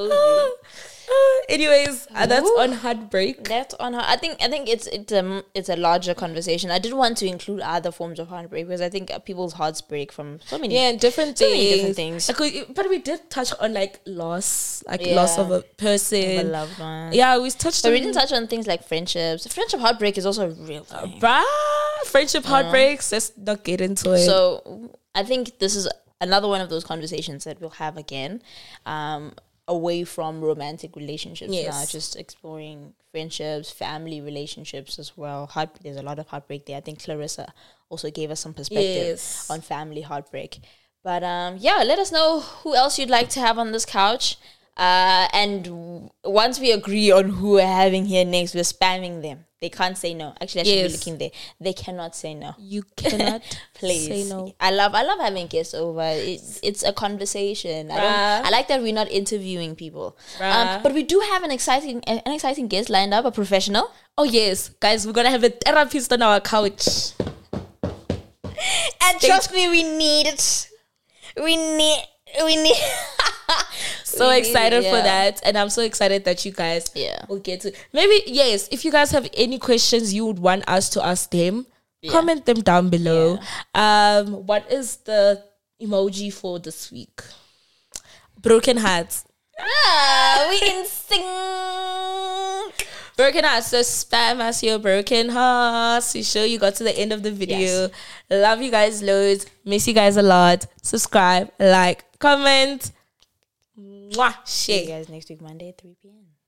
Anyways, that's on heartbreak.
That's on her. I think it's a larger conversation. I did want to include other forms of heartbreak because I think people's hearts break from so many
different
things.
But we did touch on like loss of a person,
of a loved one.
Yeah, we touched.
But we didn't touch on things like friendships. Friendship heartbreak is also a real thing.
Friendship heartbreaks. Let's not get into it.
So I think this is another one of those conversations that we'll have again. Away from romantic relationships now, just exploring friendships, family relationships as well. There's a lot of heartbreak there. I think Clarissa also gave us some perspective on family heartbreak. But let us know who else you'd like to have on this couch. And once we agree on who we're having here next, we're spamming them. They can't say no. Actually, I should be looking there. They cannot say no.
You cannot
Please
say no.
I love having guests over. It's a conversation. I like that we're not interviewing people. But we do have an exciting guest lined up, a professional.
Oh yes, guys, we're gonna have a therapist on our couch.
And trust me, we need it. We need.
So excited for that, and I'm so excited that you guys will get to maybe if you guys have any questions you would want us to ask them, comment them down below. What is the emoji for this week? Broken hearts.
We in sync.
Broken hearts. So spam us your broken hearts. You sure you got to the end of the video. Love you guys loads. Miss you guys a lot. Subscribe, like, comment. Mwah. Share.
See you guys next week, Monday at 3 p.m.